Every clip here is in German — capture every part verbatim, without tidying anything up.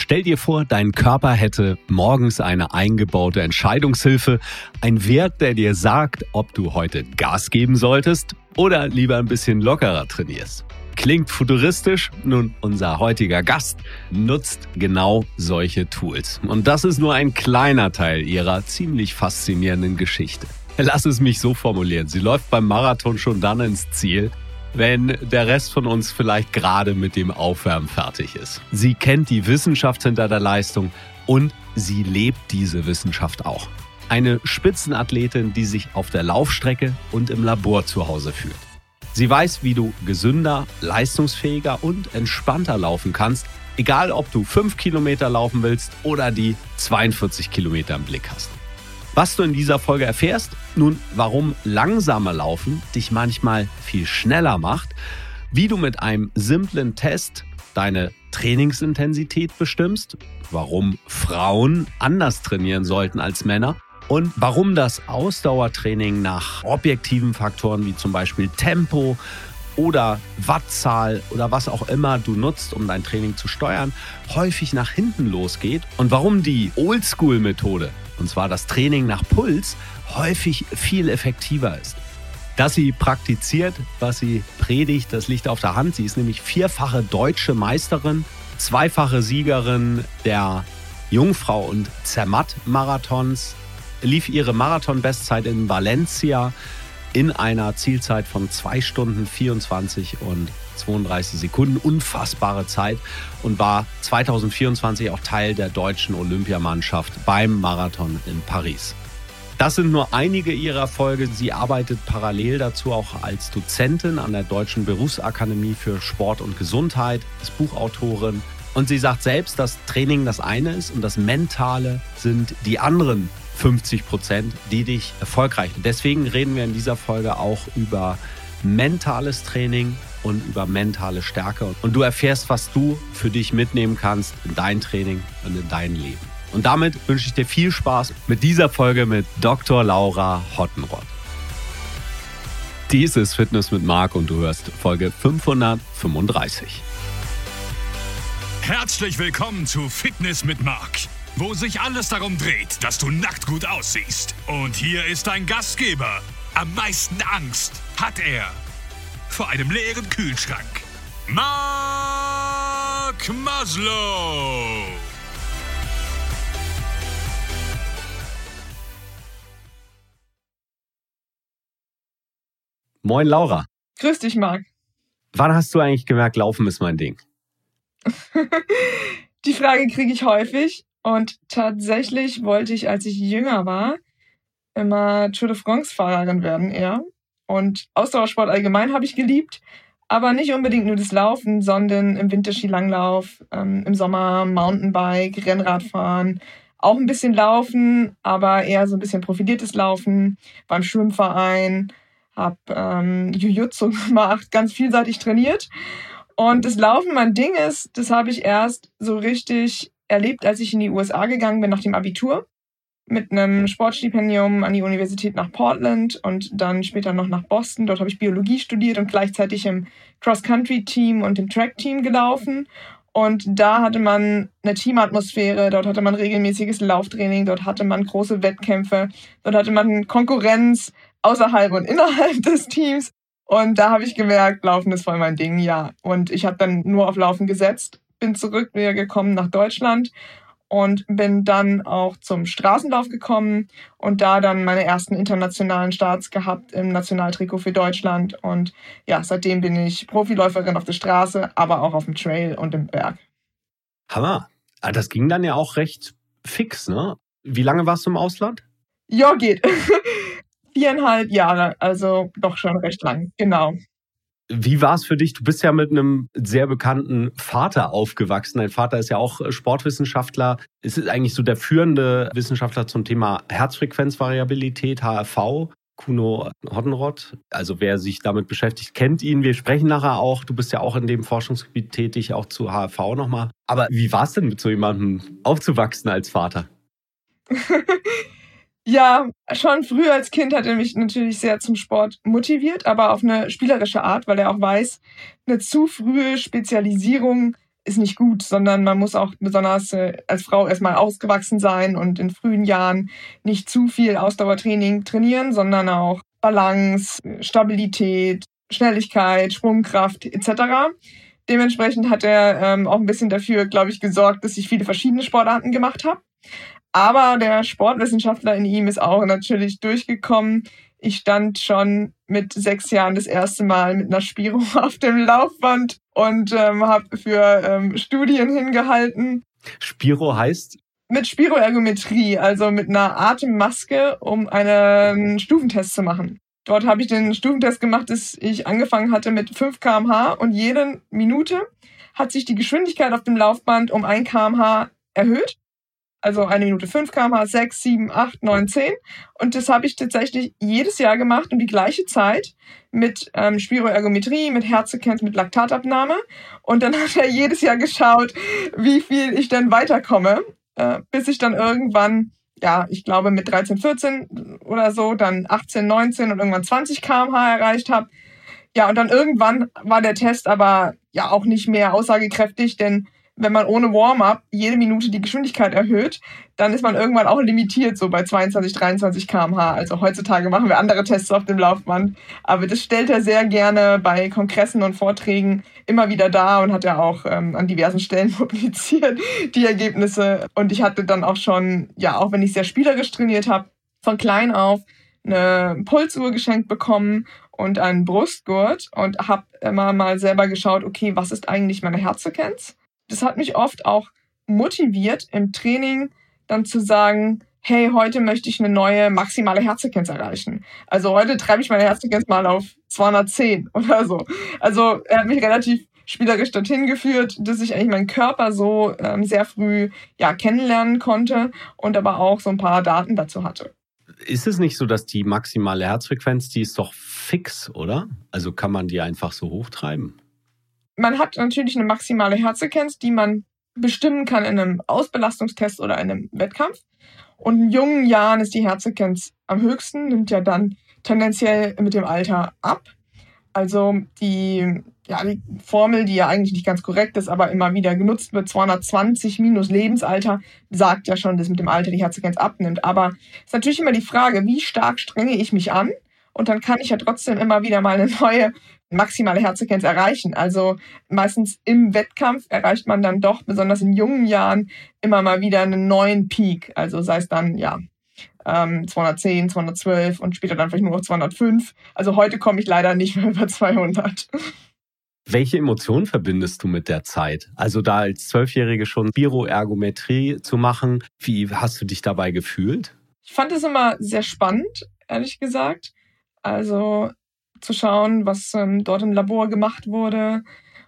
Stell dir vor, dein Körper hätte morgens eine eingebaute Entscheidungshilfe, ein Wert, der dir sagt, ob du heute Gas geben solltest oder lieber ein bisschen lockerer trainierst. Klingt futuristisch? Nun, unser heutiger Gast nutzt genau solche Tools. Und das ist nur ein kleiner Teil ihrer ziemlich faszinierenden Geschichte. Lass es mich so formulieren. Sie läuft beim Marathon schon dann ins Ziel, wenn der Rest von uns vielleicht gerade mit dem Aufwärmen fertig ist. Sie kennt die Wissenschaft hinter der Leistung und sie lebt diese Wissenschaft auch. Eine Spitzenathletin, die sich auf der Laufstrecke und im Labor zu Hause fühlt. Sie weiß, wie du gesünder, leistungsfähiger und entspannter laufen kannst, egal ob du fünf Kilometer laufen willst oder die zweiundvierzig Kilometer im Blick hast. Was du in dieser Folge erfährst, nun, warum langsamer Laufen dich manchmal viel schneller macht, wie du mit einem simplen Test deine Trainingsintensität bestimmst, warum Frauen anders trainieren sollten als Männer und warum das Ausdauertraining nach objektiven Faktoren wie zum Beispiel Tempo oder Wattzahl oder was auch immer du nutzt, um dein Training zu steuern, häufig nach hinten losgeht und warum die Oldschool-Methode, und zwar das Training nach Puls, häufig viel effektiver ist. Dass sie praktiziert, was sie predigt, das liegt auf der Hand. Sie ist nämlich vierfache deutsche Meisterin, zweifache Siegerin der Jungfrau- und Zermatt-Marathons, lief ihre Marathon-Bestzeit in Valencia in einer Zielzeit von zwei Stunden vierundzwanzig und zweiunddreißig Sekunden. Unfassbare Zeit und war zwanzig vierundzwanzig auch Teil der deutschen Olympiamannschaft beim Marathon in Paris. Das sind nur einige ihrer Erfolge. Sie arbeitet parallel dazu auch als Dozentin an der Deutschen Berufsakademie für Sport und Gesundheit, ist Buchautorin und sie sagt selbst, dass Training das eine ist und das Mentale sind die anderen fünfzig Prozent, die dich erfolgreich machen. Deswegen reden wir in dieser Folge auch über mentales Training und über mentale Stärke. Und du erfährst, was du für dich mitnehmen kannst in dein Training und in dein Leben. Und damit wünsche ich dir viel Spaß mit dieser Folge mit Doktor Laura Hottenrott. Dies ist Fitness mit Marc und du hörst Folge fünfhundertfünfunddreißig. Herzlich willkommen zu Fitness mit Marc, wo sich alles darum dreht, dass du nackt gut aussiehst. Und hier ist dein Gastgeber. Am meisten Angst hat er vor einem leeren Kühlschrank. Marc Maslow. Moin Laura. Grüß dich, Marc. Wann hast du eigentlich gemerkt, Laufen ist mein Ding? Die Frage kriege ich häufig. Und tatsächlich wollte ich, als ich jünger war, immer Tour de France-Fahrerin werden eher. Und Ausdauersport allgemein habe ich geliebt, aber nicht unbedingt nur das Laufen, sondern im Winter Skilanglauf, ähm, im Sommer Mountainbike, Rennradfahren, auch ein bisschen Laufen, aber eher so ein bisschen profiliertes Laufen, beim Schwimmverein, habe ähm, Jiu-Jitsu gemacht, ganz vielseitig trainiert. Und das Laufen mein Ding ist, das habe ich erst so richtig erlebt, als ich in die U S A gegangen bin nach dem Abitur mit einem Sportstipendium an die Universität nach Portland und dann später noch nach Boston. Dort habe ich Biologie studiert und gleichzeitig im Cross-Country-Team und im Track-Team gelaufen. Und da hatte man eine Teamatmosphäre, dort hatte man regelmäßiges Lauftraining, dort hatte man große Wettkämpfe, dort hatte man Konkurrenz außerhalb und innerhalb des Teams. Und da habe ich gemerkt, Laufen ist voll mein Ding, ja. Und ich habe dann nur auf Laufen gesetzt, bin zurück wieder gekommen nach Deutschland und bin dann auch zum Straßenlauf gekommen und da dann meine ersten internationalen Starts gehabt im Nationaltrikot für Deutschland. Und ja, seitdem bin ich Profiläuferin auf der Straße, aber auch auf dem Trail und im Berg. Hammer. Das ging dann ja auch recht fix, ne? Wie lange warst du im Ausland? Ja, geht. Viereinhalb Jahre, also doch schon recht lang, genau. Wie war es für dich? Du bist ja mit einem sehr bekannten Vater aufgewachsen. Dein Vater ist ja auch Sportwissenschaftler. Ist eigentlich so der führende Wissenschaftler zum Thema Herzfrequenzvariabilität, H R V, Kuno Hottenrott. Also wer sich damit beschäftigt, kennt ihn. Wir sprechen nachher auch. Du bist ja auch in dem Forschungsgebiet tätig, auch zu H R V nochmal. Aber wie war es denn, mit so jemandem aufzuwachsen als Vater? Ja, schon früh als Kind hat er mich natürlich sehr zum Sport motiviert, aber auf eine spielerische Art, weil er auch weiß, eine zu frühe Spezialisierung ist nicht gut, sondern man muss auch besonders äh, als Frau erstmal ausgewachsen sein und in frühen Jahren nicht zu viel Ausdauertraining trainieren, sondern auch Balance, Stabilität, Schnelligkeit, Sprungkraft et cetera. Dementsprechend hat er ähm, auch ein bisschen dafür, glaube ich, gesorgt, dass ich viele verschiedene Sportarten gemacht habe. Aber der Sportwissenschaftler in ihm ist auch natürlich durchgekommen. Ich stand schon mit sechs Jahren das erste Mal mit einer Spiro auf dem Laufband und ähm, habe für ähm, Studien hingehalten. Spiro heißt? Mit Spiroergometrie, also mit einer Atemmaske, um einen Stufentest zu machen. Dort habe ich den Stufentest gemacht, dass ich angefangen hatte mit fünf Kilometer pro Stunde und jede Minute hat sich die Geschwindigkeit auf dem Laufband um ein Kilometer pro Stunde erhöht. Also eine Minute fünf Kilometer pro Stunde, sechs, sieben, acht, neun, zehn. Und das habe ich tatsächlich jedes Jahr gemacht um die gleiche Zeit mit ähm, Spiroergometrie, mit Herzfrequenz, mit Laktatabnahme. Und dann hat er jedes Jahr geschaut, wie viel ich denn weiterkomme, äh, bis ich dann irgendwann, ja, ich glaube mit dreizehn, vierzehn oder so, dann achtzehn, neunzehn und irgendwann zwanzig Kilometer pro Stunde erreicht habe. Ja, und dann irgendwann war der Test aber ja auch nicht mehr aussagekräftig, denn wenn man ohne Warm-up jede Minute die Geschwindigkeit erhöht, dann ist man irgendwann auch limitiert, so bei zweiundzwanzig, dreiundzwanzig Kilometer pro Stunde. Also heutzutage machen wir andere Tests auf dem Laufband. Aber das stellt er sehr gerne bei Kongressen und Vorträgen immer wieder dar und hat er auch ähm, an diversen Stellen publiziert, die Ergebnisse. Und ich hatte dann auch schon, ja, auch wenn ich sehr spielerisch trainiert habe, von klein auf eine Pulsuhr geschenkt bekommen und einen Brustgurt und habe immer mal selber geschaut, okay, was ist eigentlich meine Herzfrequenz? Das hat mich oft auch motiviert, im Training dann zu sagen, hey, heute möchte ich eine neue maximale Herzfrequenz erreichen. Also heute treibe ich meine Herzfrequenz mal auf zweihundertzehn oder so. Also er hat mich relativ spielerisch dorthin geführt, dass ich eigentlich meinen Körper so ähm, sehr früh ja, kennenlernen konnte und aber auch so ein paar Daten dazu hatte. Ist es nicht so, dass die maximale Herzfrequenz, die ist doch fix, oder? Also kann man die einfach so hochtreiben? Man hat natürlich eine maximale Herzfrequenz, die man bestimmen kann in einem Ausbelastungstest oder in einem Wettkampf. Und in jungen Jahren ist die Herzfrequenz am höchsten, nimmt ja dann tendenziell mit dem Alter ab. Also die, ja, die Formel, die ja eigentlich nicht ganz korrekt ist, aber immer wieder genutzt wird, zweihundertzwanzig minus Lebensalter, sagt ja schon, dass mit dem Alter die Herzfrequenz abnimmt. Aber es ist natürlich immer die Frage, wie stark strenge ich mich an? Und dann kann ich ja trotzdem immer wieder mal eine neue maximale Herzfrequenz erreichen. Also meistens im Wettkampf erreicht man dann doch, besonders in jungen Jahren, immer mal wieder einen neuen Peak. Also sei es dann, ja, ähm, zweihundertzehn, zweihundertzwölf und später dann vielleicht nur noch zweihundertfünf. Also heute komme ich leider nicht mehr über zweihundert. Welche Emotionen verbindest du mit der Zeit? Also da als Zwölfjährige schon Spiroergometrie zu machen, wie hast du dich dabei gefühlt? Ich fand es immer sehr spannend, ehrlich gesagt. Also zu schauen, was ähm, dort im Labor gemacht wurde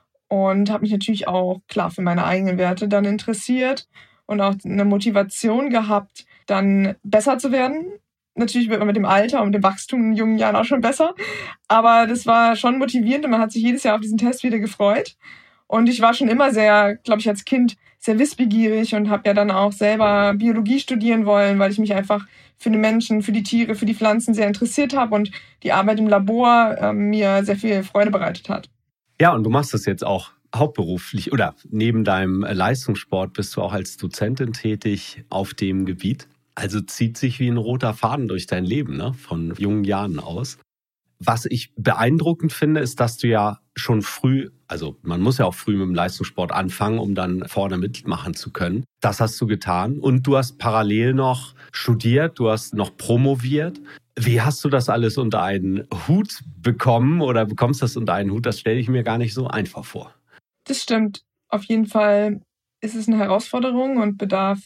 und habe mich natürlich auch klar für meine eigenen Werte dann interessiert und auch eine Motivation gehabt, dann besser zu werden. Natürlich wird man mit dem Alter und dem Wachstum in jungen Jahren auch schon besser, aber das war schon motivierend und man hat sich jedes Jahr auf diesen Test wieder gefreut. Und ich war schon immer sehr, glaube ich, als Kind sehr wissbegierig und habe ja dann auch selber Biologie studieren wollen, weil ich mich einfach für die Menschen, für die Tiere, für die Pflanzen sehr interessiert habe und die Arbeit im Labor äh, mir sehr viel Freude bereitet hat. Ja, und du machst das jetzt auch hauptberuflich oder neben deinem Leistungssport bist du auch als Dozentin tätig auf dem Gebiet. Also zieht sich wie ein roter Faden durch dein Leben, ne? Von jungen Jahren aus. Was ich beeindruckend finde, ist, dass du ja schon früh, also man muss ja auch früh mit dem Leistungssport anfangen, um dann vorne mitmachen zu können. Das hast du getan und du hast parallel noch studiert, du hast noch promoviert. Wie hast du das alles unter einen Hut bekommen oder bekommst das unter einen Hut? Das stelle ich mir gar nicht so einfach vor. Das stimmt. Auf jeden Fall ist es eine Herausforderung und bedarf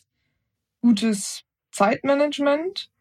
gutes Zeitmanagement,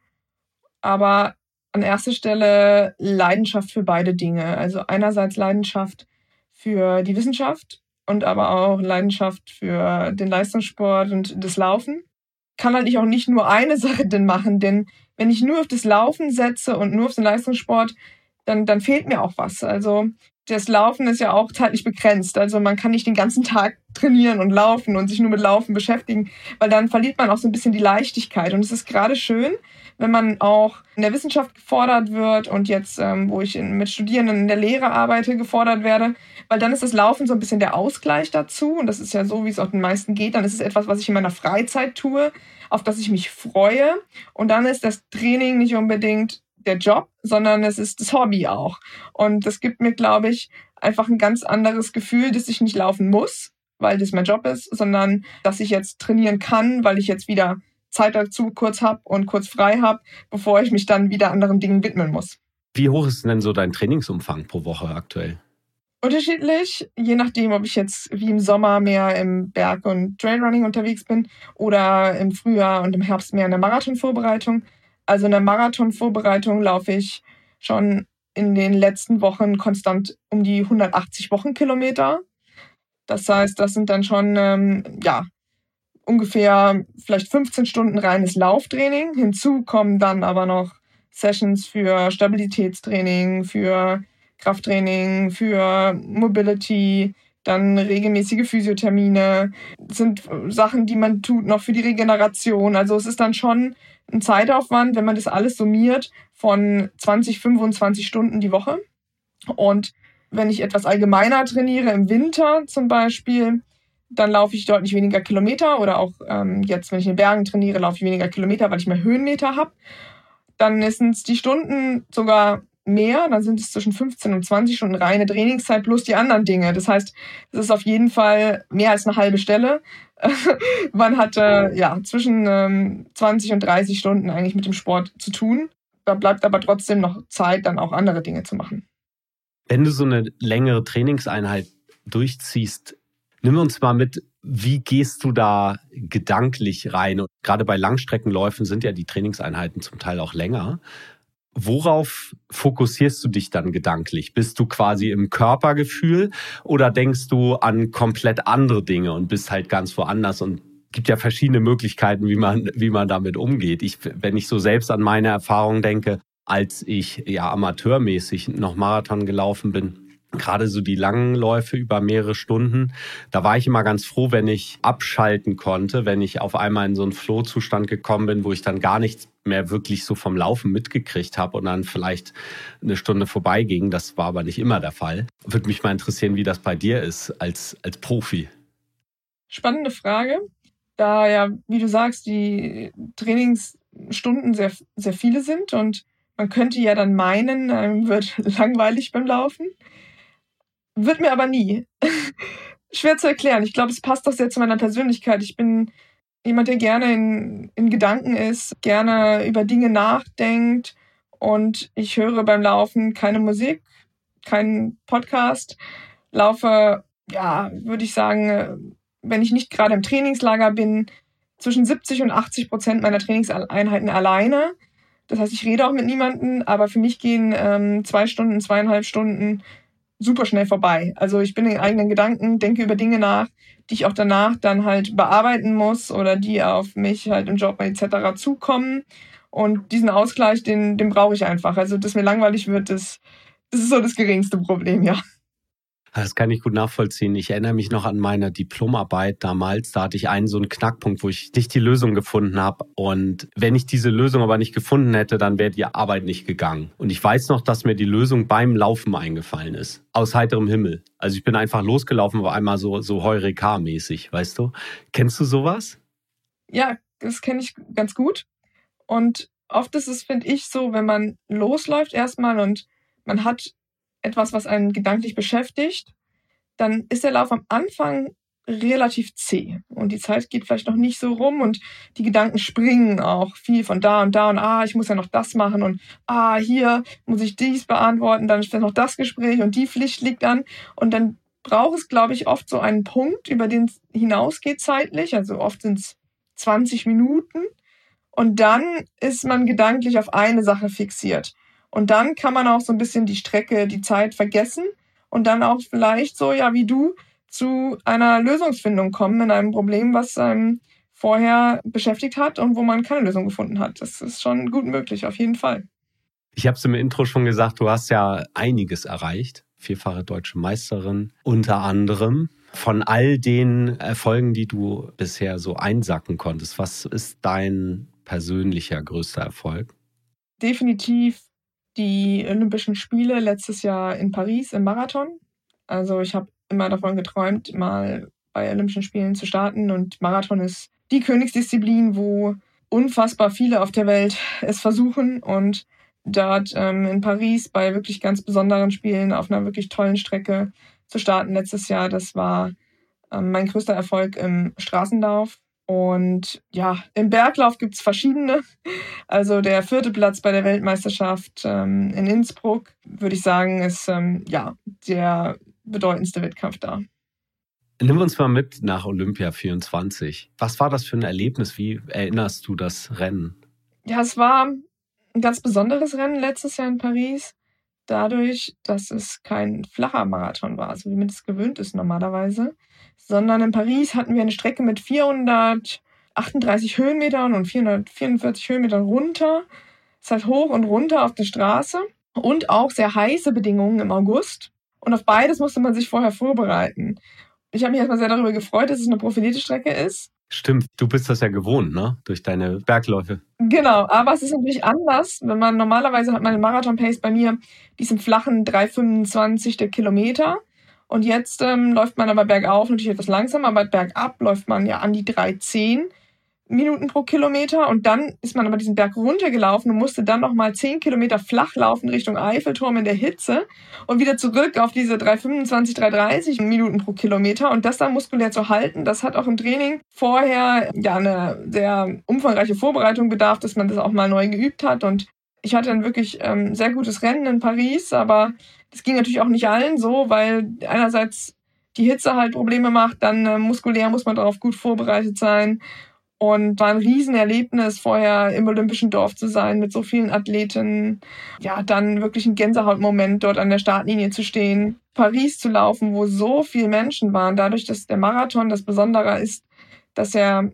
aber an erster Stelle Leidenschaft für beide Dinge. Also einerseits Leidenschaft für die Wissenschaft und aber auch Leidenschaft für den Leistungssport und das Laufen. Kann halt ich auch nicht nur eine Sache denn machen, denn wenn ich nur auf das Laufen setze und nur auf den Leistungssport, dann, dann fehlt mir auch was. Also das Laufen ist ja auch zeitlich begrenzt. Also man kann nicht den ganzen Tag trainieren und laufen und sich nur mit Laufen beschäftigen, weil dann verliert man auch so ein bisschen die Leichtigkeit. Und es ist gerade schön, wenn man auch in der Wissenschaft gefordert wird und jetzt, ähm, wo ich in, mit Studierenden in der Lehre arbeite, gefordert werde, weil dann ist das Laufen so ein bisschen der Ausgleich dazu und das ist ja so, wie es auch den meisten geht, dann ist es etwas, was ich in meiner Freizeit tue, auf das ich mich freue und dann ist das Training nicht unbedingt der Job, sondern es ist das Hobby auch und das gibt mir, glaube ich, einfach ein ganz anderes Gefühl, dass ich nicht laufen muss, weil das mein Job ist, sondern dass ich jetzt trainieren kann, weil ich jetzt wieder Zeit dazu kurz habe und kurz frei habe, bevor ich mich dann wieder anderen Dingen widmen muss. Wie hoch ist denn so dein Trainingsumfang pro Woche aktuell? Unterschiedlich, je nachdem, ob ich jetzt wie im Sommer mehr im Berg- und Trailrunning unterwegs bin oder im Frühjahr und im Herbst mehr in der Marathonvorbereitung. Also in der Marathonvorbereitung laufe ich schon in den letzten Wochen konstant um die hundertachtzig Wochenkilometer. Das heißt, das sind dann schon ähm, ja, ungefähr vielleicht fünfzehn Stunden reines Lauftraining. Hinzu kommen dann aber noch Sessions für Stabilitätstraining, für Krafttraining, für Mobility, dann regelmäßige Physiothermine. Das sind Sachen, die man tut noch für die Regeneration. Also es ist dann schon ein Zeitaufwand, wenn man das alles summiert, von zwanzig, fünfundzwanzig Stunden die Woche. Und wenn ich etwas allgemeiner trainiere, im Winter zum Beispiel, dann laufe ich deutlich weniger Kilometer oder auch ähm, jetzt, wenn ich in den Bergen trainiere, laufe ich weniger Kilometer, weil ich mehr Höhenmeter habe. Dann sind es die Stunden sogar mehr, dann sind es zwischen fünfzehn und zwanzig Stunden reine Trainingszeit plus die anderen Dinge. Das heißt, es ist auf jeden Fall mehr als eine halbe Stelle. Man hat äh, ja zwischen ähm, zwanzig und dreißig Stunden eigentlich mit dem Sport zu tun. Da bleibt aber trotzdem noch Zeit, dann auch andere Dinge zu machen. Wenn du so eine längere Trainingseinheit durchziehst, nimm uns mal mit, wie gehst du da gedanklich rein? Und gerade bei Langstreckenläufen sind ja die Trainingseinheiten zum Teil auch länger. Worauf fokussierst du dich dann gedanklich? Bist du quasi im Körpergefühl oder denkst du an komplett andere Dinge und bist halt ganz woanders? Und es gibt ja verschiedene Möglichkeiten, wie man, wie man damit umgeht. Ich, wenn ich so selbst an meine Erfahrungen denke, als ich ja amateurmäßig noch Marathon gelaufen bin, gerade so die langen Läufe über mehrere Stunden, da war ich immer ganz froh, wenn ich abschalten konnte, wenn ich auf einmal in so einen Flow-Zustand gekommen bin, wo ich dann gar nichts mehr wirklich so vom Laufen mitgekriegt habe und dann vielleicht eine Stunde vorbeiging. Das war aber nicht immer der Fall. Würde mich mal interessieren, wie das bei dir ist als, als Profi. Spannende Frage. Da ja, wie du sagst, die Trainingsstunden sehr, sehr viele sind und man könnte ja dann meinen, einem wird langweilig beim Laufen. Wird mir aber nie. Schwer zu erklären. Ich glaube, es passt doch sehr zu meiner Persönlichkeit. Ich bin jemand, der gerne in, in Gedanken ist, gerne über Dinge nachdenkt und ich höre beim Laufen keine Musik, keinen Podcast. Laufe, ja, würde ich sagen, wenn ich nicht gerade im Trainingslager bin, zwischen siebzig und achtzig Prozent meiner Trainingseinheiten alleine. Das heißt, ich rede auch mit niemandem, aber für mich gehen ähm, zwei Stunden, zweieinhalb Stunden super schnell vorbei. Also ich bin in eigenen Gedanken, denke über Dinge nach, die ich auch danach dann halt bearbeiten muss oder die auf mich halt im Job et cetera zukommen. Und diesen Ausgleich, den, den brauche ich einfach. Also dass mir langweilig wird, das, das ist so das geringste Problem, ja. Das kann ich gut nachvollziehen. Ich erinnere mich noch an meine Diplomarbeit damals. Da hatte ich einen so einen Knackpunkt, wo ich nicht die Lösung gefunden habe. Und wenn ich diese Lösung aber nicht gefunden hätte, dann wäre die Arbeit nicht gegangen. Und ich weiß noch, dass mir die Lösung beim Laufen eingefallen ist. Aus heiterem Himmel. Also ich bin einfach losgelaufen, war einmal so, so Heureka-mäßig, weißt du? Kennst du sowas? Ja, das kenne ich ganz gut. Und oft ist es, finde ich, so, wenn man losläuft erstmal und man hat etwas, was einen gedanklich beschäftigt, dann ist der Lauf am Anfang relativ zäh. Und die Zeit geht vielleicht noch nicht so rum und die Gedanken springen auch viel von da und da und ah, ich muss ja noch das machen und ah, hier muss ich dies beantworten, dann ist noch das Gespräch und die Pflicht liegt an. Und dann braucht es, glaube ich, oft so einen Punkt, über den es hinausgeht zeitlich. Also oft sind es zwanzig Minuten. Und dann ist man gedanklich auf eine Sache fixiert. Und dann kann man auch so ein bisschen die Strecke, die Zeit vergessen und dann auch vielleicht so, ja, wie du, zu einer Lösungsfindung kommen in einem Problem, was einem vorher beschäftigt hat und wo man keine Lösung gefunden hat. Das ist schon gut möglich, auf jeden Fall. Ich habe es im Intro schon gesagt, du hast ja einiges erreicht. Vierfache deutsche Meisterin unter anderem. Von all den Erfolgen, die du bisher so einsacken konntest, was ist dein persönlicher größter Erfolg? Definitiv die Olympischen Spiele letztes Jahr in Paris im Marathon. Also ich habe immer davon geträumt, mal bei Olympischen Spielen zu starten. Und Marathon ist die Königsdisziplin, wo unfassbar viele auf der Welt es versuchen. Und dort ähm, in Paris bei wirklich ganz besonderen Spielen auf einer wirklich tollen Strecke zu starten letztes Jahr, das war ähm, mein größter Erfolg im Straßenlauf. Und ja, im Berglauf gibt es verschiedene. Also der vierte Platz bei der Weltmeisterschaft ähm, in Innsbruck, würde ich sagen, ist ähm, ja der bedeutendste Wettkampf da. Nimm uns mal mit nach Olympia vierundzwanzig. Was war das für ein Erlebnis? Wie erinnerst du das Rennen? Ja, es war ein ganz besonderes Rennen letztes Jahr in Paris. Dadurch, dass es kein flacher Marathon war, so wie man es gewöhnt ist normalerweise, sondern in Paris hatten wir eine Strecke mit vierhundertachtunddreißig Höhenmetern und vierhundertvierundvierzig Höhenmetern runter. Es ist halt hoch und runter auf der Straße und auch sehr heiße Bedingungen im August. Und auf beides musste man sich vorher vorbereiten. Ich habe mich erstmal sehr darüber gefreut, dass es eine profilierte Strecke ist. Stimmt, du bist das ja gewohnt, ne? Durch deine Bergläufe. Genau, aber es ist natürlich anders, wenn man normalerweise hat man eine Marathon-Pace bei mir, diesen flachen drei Komma fünfundzwanzig der Kilometer. Und jetzt ähm, läuft man aber bergauf natürlich etwas langsamer, aber bergab läuft man ja an die drei Komma zehn Minuten pro Kilometer. Und dann ist man aber diesen Berg runtergelaufen und musste dann nochmal zehn Kilometer flach laufen Richtung Eiffelturm in der Hitze und wieder zurück auf diese drei Komma fünfundzwanzig, drei Komma dreißig Minuten pro Kilometer. Und das dann muskulär zu halten, das hat auch im Training vorher ja eine sehr umfangreiche Vorbereitung bedarf, dass man das auch mal neu geübt hat. Und ich hatte ein wirklich ähm, sehr gutes Rennen in Paris, aber das ging natürlich auch nicht allen so, weil einerseits die Hitze halt Probleme macht, dann äh, muskulär muss man darauf gut vorbereitet sein. Und war ein Riesenerlebnis, vorher im Olympischen Dorf zu sein mit so vielen Athleten. Ja, dann wirklich ein Gänsehautmoment, dort an der Startlinie zu stehen. Paris zu laufen, wo so viele Menschen waren. Dadurch, dass der Marathon das Besondere ist, dass er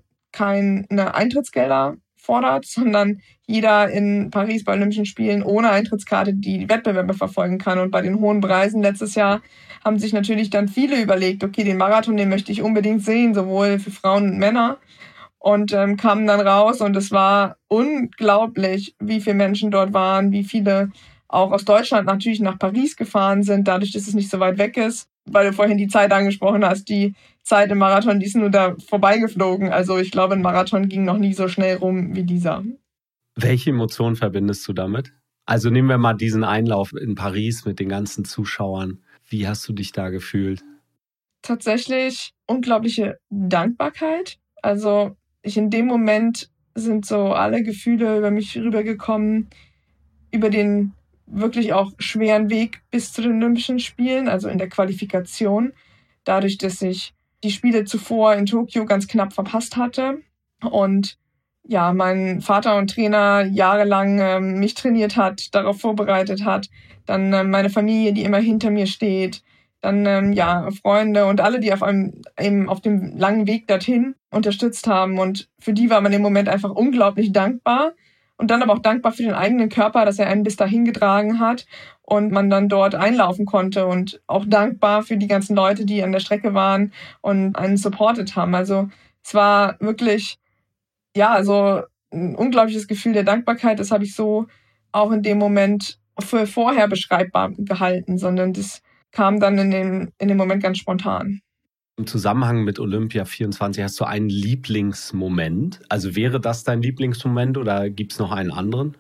keine Eintrittsgelder fordert, sondern jeder in Paris bei Olympischen Spielen ohne Eintrittskarte die Wettbewerbe verfolgen kann. Und bei den hohen Preisen letztes Jahr haben sich natürlich dann viele überlegt, okay, den Marathon, den möchte ich unbedingt sehen, sowohl für Frauen und Männer. Und ähm, kamen dann raus und es war unglaublich, wie viele Menschen dort waren, wie viele auch aus Deutschland natürlich nach Paris gefahren sind, dadurch, dass es nicht so weit weg ist. Weil du vorhin die Zeit angesprochen hast, die Zeit im Marathon, die ist nur da vorbeigeflogen. Also ich glaube, ein Marathon ging noch nie so schnell rum wie dieser. Welche Emotionen verbindest du damit? Also nehmen wir mal diesen Einlauf in Paris mit den ganzen Zuschauern. Wie hast du dich da gefühlt? Tatsächlich unglaubliche Dankbarkeit. Also ich in dem Moment sind so alle Gefühle über mich rübergekommen, über den wirklich auch schweren Weg bis zu den Olympischen Spielen, also in der Qualifikation. Dadurch, dass ich die Spiele zuvor in Tokio ganz knapp verpasst hatte und ja, mein Vater und Trainer jahrelang äh, mich trainiert hat, darauf vorbereitet hat, dann äh, meine Familie, die immer hinter mir steht, dann ähm, ja Freunde und alle, die auf einem eben auf dem langen Weg dorthin unterstützt haben. Und für die war man im Moment einfach unglaublich dankbar. Und dann aber auch dankbar für den eigenen Körper, dass er einen bis dahin getragen hat und man dann dort einlaufen konnte. Und auch dankbar für die ganzen Leute, die an der Strecke waren und einen supportet haben. Also es war wirklich, ja, also ein unglaubliches Gefühl der Dankbarkeit. Das habe ich so auch in dem Moment für vorher beschreibbar gehalten, sondern das kam dann in dem, in dem Moment ganz spontan. Im Zusammenhang mit Olympia vierundzwanzig hast du einen Lieblingsmoment? Also wäre das dein Lieblingsmoment oder gibt es noch einen anderen?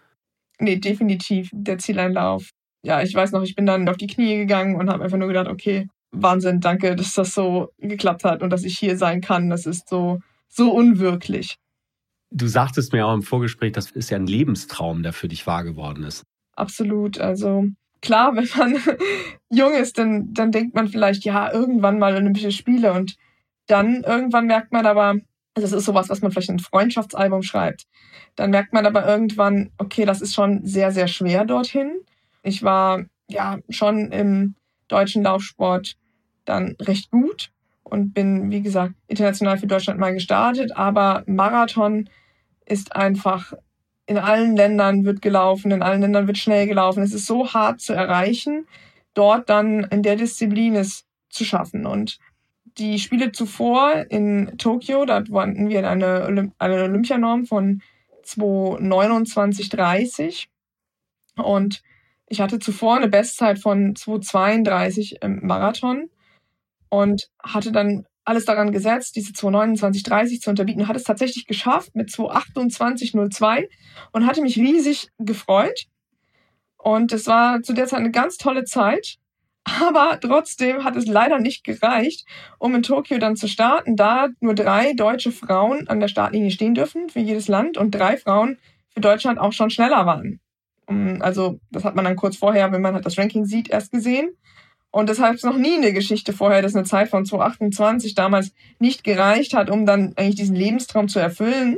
Nee, definitiv der Zieleinlauf. Ja, ich weiß noch, ich bin dann auf die Knie gegangen und habe einfach nur gedacht, okay, Wahnsinn, danke, dass das so geklappt hat und dass ich hier sein kann. Das ist so, so unwirklich. Du sagtest mir auch im Vorgespräch, das ist ja ein Lebenstraum, der für dich wahr geworden ist. Absolut, also klar, wenn man jung ist, dann, dann denkt man vielleicht, ja, irgendwann mal Olympische Spiele. Und dann irgendwann merkt man aber, also das ist sowas, was man vielleicht in ein Freundschaftsalbum schreibt. Dann merkt man aber irgendwann, okay, das ist schon sehr, sehr schwer dorthin. Ich war ja schon im deutschen Laufsport dann recht gut und bin, wie gesagt, international für Deutschland mal gestartet. Aber Marathon ist einfach, in allen Ländern wird gelaufen, in allen Ländern wird schnell gelaufen. Es ist so hart zu erreichen, dort dann in der Disziplin es zu schaffen. Und die Spiele zuvor in Tokio, da hatten wir eine, Olymp- eine Olympianorm von zwei neunundzwanzig dreißig und ich hatte zuvor eine Bestzeit von zwei zweiunddreißig im Marathon und hatte dann alles daran gesetzt, diese zwei neunundzwanzig dreißig zu unterbieten. Hatte es tatsächlich geschafft mit zwei achtundzwanzig null zwei und hatte mich riesig gefreut. Und es war zu der Zeit eine ganz tolle Zeit. Aber trotzdem hat es leider nicht gereicht, um in Tokio dann zu starten, da nur drei deutsche Frauen an der Startlinie stehen dürfen für jedes Land und drei Frauen für Deutschland auch schon schneller waren. Also das hat man dann kurz vorher, wenn man halt das Ranking sieht, erst gesehen. Und deshalb ist noch nie in der Geschichte vorher, dass eine Zeit von zwei achtundzwanzig damals nicht gereicht hat, um dann eigentlich diesen Lebenstraum zu erfüllen.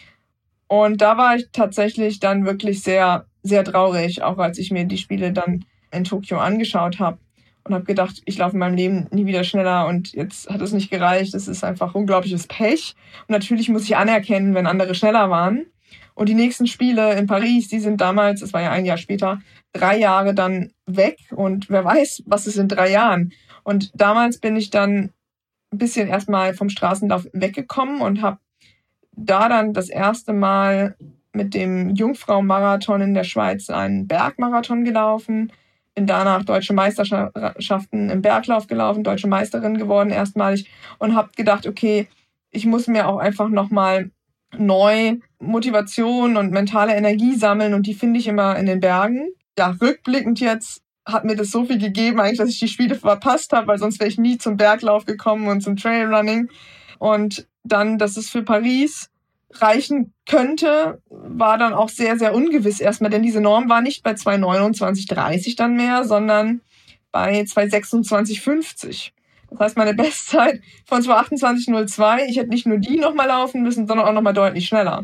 Und da war ich tatsächlich dann wirklich sehr, sehr traurig, auch als ich mir die Spiele dann in Tokio angeschaut habe. Und habe gedacht, ich laufe in meinem Leben nie wieder schneller und jetzt hat es nicht gereicht. Das ist einfach unglaubliches Pech. Und natürlich muss ich anerkennen, wenn andere schneller waren. Und die nächsten Spiele in Paris, die sind damals, das war ja ein Jahr später, drei Jahre dann weg. Und wer weiß, was ist in drei Jahren. Und damals bin ich dann ein bisschen erstmal vom Straßenlauf weggekommen und habe da dann das erste Mal mit dem Jungfrau-Marathon in der Schweiz einen Bergmarathon gelaufen. Bin danach deutsche Meisterschaften im Berglauf gelaufen, deutsche Meisterin geworden erstmalig und habe gedacht, okay, ich muss mir auch einfach nochmal neu Motivation und mentale Energie sammeln und die finde ich immer in den Bergen. Ja, rückblickend jetzt hat mir das so viel gegeben, eigentlich, dass ich die Spiele verpasst habe, weil sonst wäre ich nie zum Berglauf gekommen und zum Trailrunning. Und dann, dass es für Paris reichen könnte, war dann auch sehr, sehr ungewiss erstmal, denn diese Norm war nicht bei zwei neunundzwanzig dreißig dann mehr, sondern bei zwei sechsundzwanzig fünfzig. Das heißt, meine Bestzeit von zwei achtundzwanzig null zwei, ich hätte nicht nur die nochmal laufen müssen, sondern auch nochmal deutlich schneller.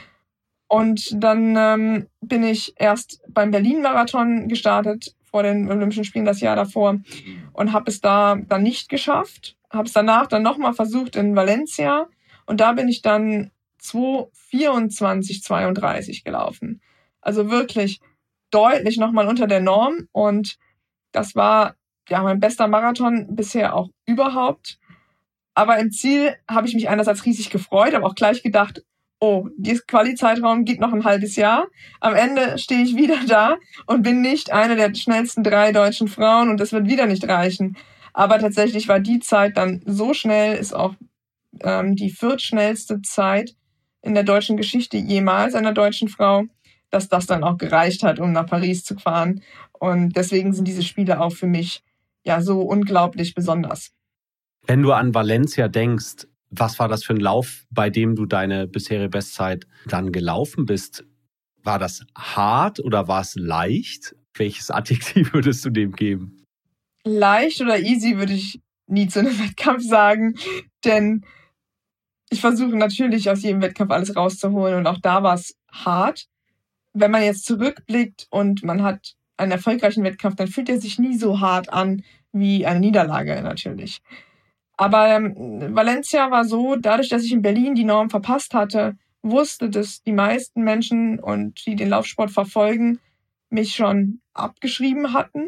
Und dann ähm, bin ich erst beim Berlin-Marathon gestartet, vor den Olympischen Spielen das Jahr davor, und habe es da dann nicht geschafft. Habe es danach dann nochmal versucht in Valencia und da bin ich dann zwei vierundzwanzig zweiunddreißig gelaufen. Also wirklich deutlich nochmal unter der Norm und das war ja mein bester Marathon bisher auch überhaupt. Aber im Ziel habe ich mich einerseits riesig gefreut, aber auch gleich gedacht, oh, dieser Quali-Zeitraum geht noch ein halbes Jahr. Am Ende stehe ich wieder da und bin nicht eine der schnellsten drei deutschen Frauen und das wird wieder nicht reichen. Aber tatsächlich war die Zeit dann so schnell, ist auch ähm, die viertschnellste Zeit in der deutschen Geschichte jemals einer deutschen Frau, dass das dann auch gereicht hat, um nach Paris zu fahren. Und deswegen sind diese Spiele auch für mich ja so unglaublich besonders. Wenn du an Valencia denkst, was war das für ein Lauf, bei dem du deine bisherige Bestzeit dann gelaufen bist? War das hart oder war es leicht? Welches Adjektiv würdest du dem geben? Leicht oder easy würde ich nie zu einem Wettkampf sagen, denn ich versuche natürlich aus jedem Wettkampf alles rauszuholen und auch da war es hart. Wenn man jetzt zurückblickt und man hat einen erfolgreichen Wettkampf, dann fühlt er sich nie so hart an wie eine Niederlage natürlich. Aber ähm, Valencia war so, dadurch, dass ich in Berlin die Norm verpasst hatte, wusste, dass die meisten Menschen, und die den Laufsport verfolgen, mich schon abgeschrieben hatten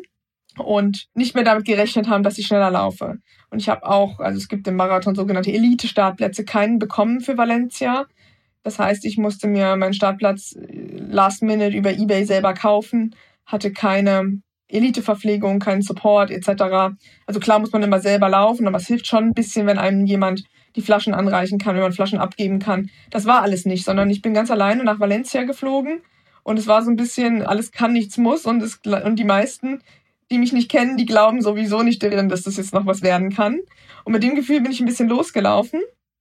und nicht mehr damit gerechnet haben, dass ich schneller laufe. Und ich habe auch, also es gibt im Marathon sogenannte Elite-Startplätze, keinen bekommen für Valencia. Das heißt, ich musste mir meinen Startplatz last minute über eBay selber kaufen, hatte keine Elite-Verpflegung, keinen Support et cetera. Also klar muss man immer selber laufen, aber es hilft schon ein bisschen, wenn einem jemand die Flaschen anreichen kann, wenn man Flaschen abgeben kann. Das war alles nicht, sondern ich bin ganz alleine nach Valencia geflogen und es war so ein bisschen, alles kann, nichts muss und, es, und die meisten, die mich nicht kennen, die glauben sowieso nicht darin, dass das jetzt noch was werden kann. Und mit dem Gefühl bin ich ein bisschen losgelaufen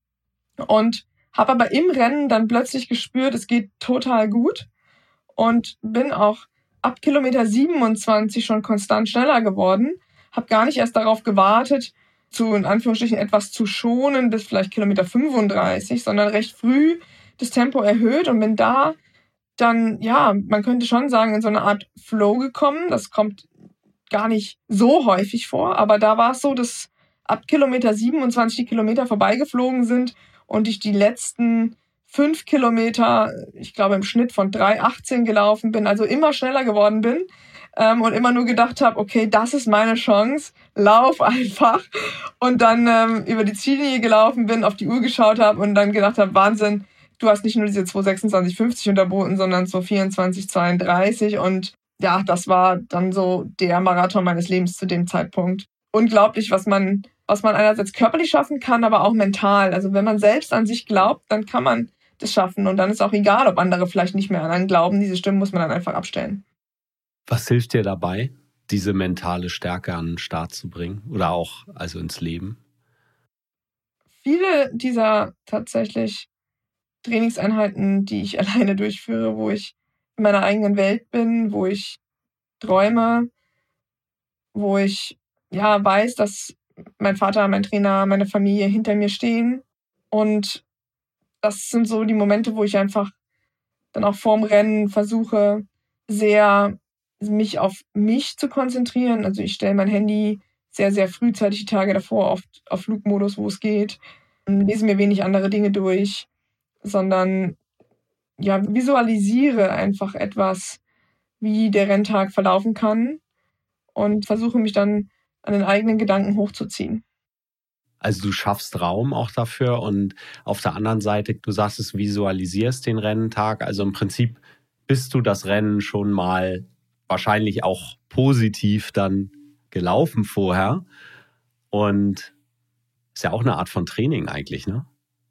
und habe aber im Rennen dann plötzlich gespürt, es geht total gut und bin auch ab Kilometer siebenundzwanzig schon konstant schneller geworden. Habe gar nicht erst darauf gewartet, zu in Anführungsstrichen etwas zu schonen bis vielleicht Kilometer fünfunddreißig, sondern recht früh das Tempo erhöht und bin da dann, ja, man könnte schon sagen, in so eine Art Flow gekommen. Das kommt gar nicht so häufig vor, aber da war es so, dass ab Kilometer siebenundzwanzig die Kilometer vorbeigeflogen sind und ich die letzten fünf Kilometer, ich glaube im Schnitt von drei achtzehn gelaufen bin, also immer schneller geworden bin ähm, und immer nur gedacht habe, okay, das ist meine Chance, lauf einfach. Und dann ähm, über die Ziellinie gelaufen bin, auf die Uhr geschaut habe und dann gedacht habe, Wahnsinn, du hast nicht nur diese zwei sechsundzwanzig fünfzig unterboten, sondern so vierundzwanzig zweiunddreißig und ja, das war dann so der Marathon meines Lebens zu dem Zeitpunkt. Unglaublich, was man, was man einerseits körperlich schaffen kann, aber auch mental. Also wenn man selbst an sich glaubt, dann kann man das schaffen und dann ist auch egal, ob andere vielleicht nicht mehr an einen glauben. Diese Stimmen muss man dann einfach abstellen. Was hilft dir dabei, diese mentale Stärke an den Start zu bringen oder auch also ins Leben? Viele dieser tatsächlich Trainingseinheiten, die ich alleine durchführe, wo ich in meiner eigenen Welt bin, wo ich träume, wo ich ja weiß, dass mein Vater, mein Trainer, meine Familie hinter mir stehen. Und das sind so die Momente, wo ich einfach dann auch vorm Rennen versuche, sehr mich auf mich zu konzentrieren. Also ich stelle mein Handy sehr, sehr frühzeitig die Tage davor oft auf Flugmodus, wo es geht. Lese mir wenig andere Dinge durch, sondern ja, visualisiere einfach etwas, wie der Renntag verlaufen kann und versuche mich dann an den eigenen Gedanken hochzuziehen. Also du schaffst Raum auch dafür und auf der anderen Seite, du sagst es, visualisierst den Renntag. Also im Prinzip bist du das Rennen schon mal wahrscheinlich auch positiv dann gelaufen vorher. Und ist ja auch eine Art von Training eigentlich, ne?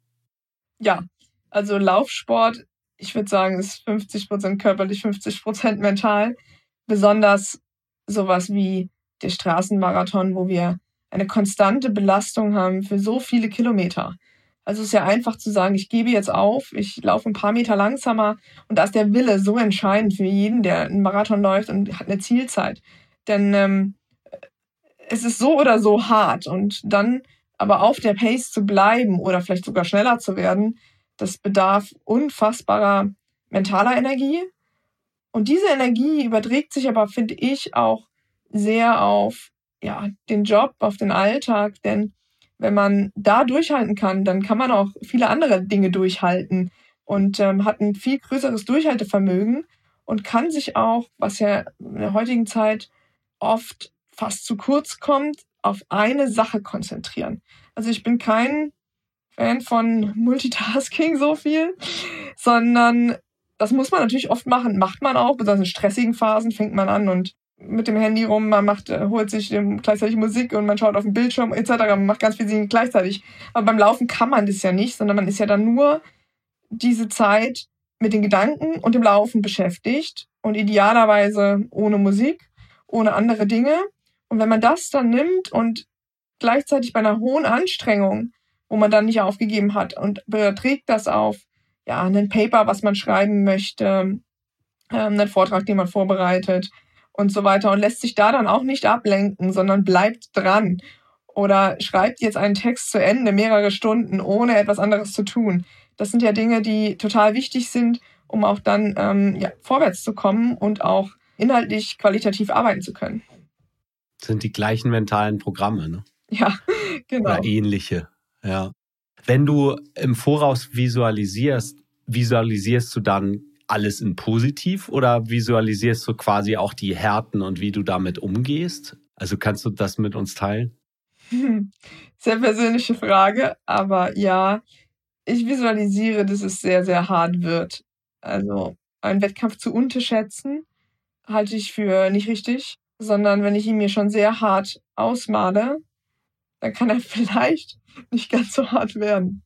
Ja, also Laufsport, ich würde sagen, ist fünfzig Prozent körperlich, fünfzig Prozent mental. Besonders sowas wie der Straßenmarathon, wo wir eine konstante Belastung haben für so viele Kilometer. Also es ist ja einfach zu sagen, ich gebe jetzt auf, ich laufe ein paar Meter langsamer und da ist der Wille so entscheidend für jeden, der einen Marathon läuft und hat eine Zielzeit. Denn ähm, es ist so oder so hart und dann aber auf der Pace zu bleiben oder vielleicht sogar schneller zu werden, das bedarf unfassbarer mentaler Energie. Und diese Energie überträgt sich aber, finde ich, auch sehr auf ja, den Job, auf den Alltag. Denn wenn man da durchhalten kann, dann kann man auch viele andere Dinge durchhalten und ähm, hat ein viel größeres Durchhaltevermögen und kann sich auch, was ja in der heutigen Zeit oft fast zu kurz kommt, auf eine Sache konzentrieren. Also ich bin kein Fan von Multitasking so viel, sondern das muss man natürlich oft machen, macht man auch, besonders in stressigen Phasen fängt man an und mit dem Handy rum, man macht, holt sich gleichzeitig Musik und man schaut auf den Bildschirm et cetera. Man macht ganz viele Dinge gleichzeitig. Aber beim Laufen kann man das ja nicht, sondern man ist ja dann nur diese Zeit mit den Gedanken und dem Laufen beschäftigt und idealerweise ohne Musik, ohne andere Dinge. Und wenn man das dann nimmt und gleichzeitig bei einer hohen Anstrengung, wo man dann nicht aufgegeben hat und überträgt das auf ja, einen Paper, was man schreiben möchte, ähm, einen Vortrag, den man vorbereitet und so weiter und lässt sich da dann auch nicht ablenken, sondern bleibt dran oder schreibt jetzt einen Text zu Ende, mehrere Stunden, ohne etwas anderes zu tun. Das sind ja Dinge, die total wichtig sind, um auch dann ähm, ja, vorwärts zu kommen und auch inhaltlich qualitativ arbeiten zu können. Das sind die gleichen mentalen Programme, ne? Ja, genau. Oder ähnliche, ja. Wenn du im Voraus visualisierst, visualisierst du dann alles in positiv oder visualisierst du quasi auch die Härten und wie du damit umgehst? Also kannst du das mit uns teilen? Hm. Sehr persönliche Frage, aber ja, ich visualisiere, dass es sehr, sehr hart wird. Also einen Wettkampf zu unterschätzen, halte ich für nicht richtig, sondern wenn ich ihn mir schon sehr hart ausmale, dann kann er vielleicht nicht ganz so hart werden.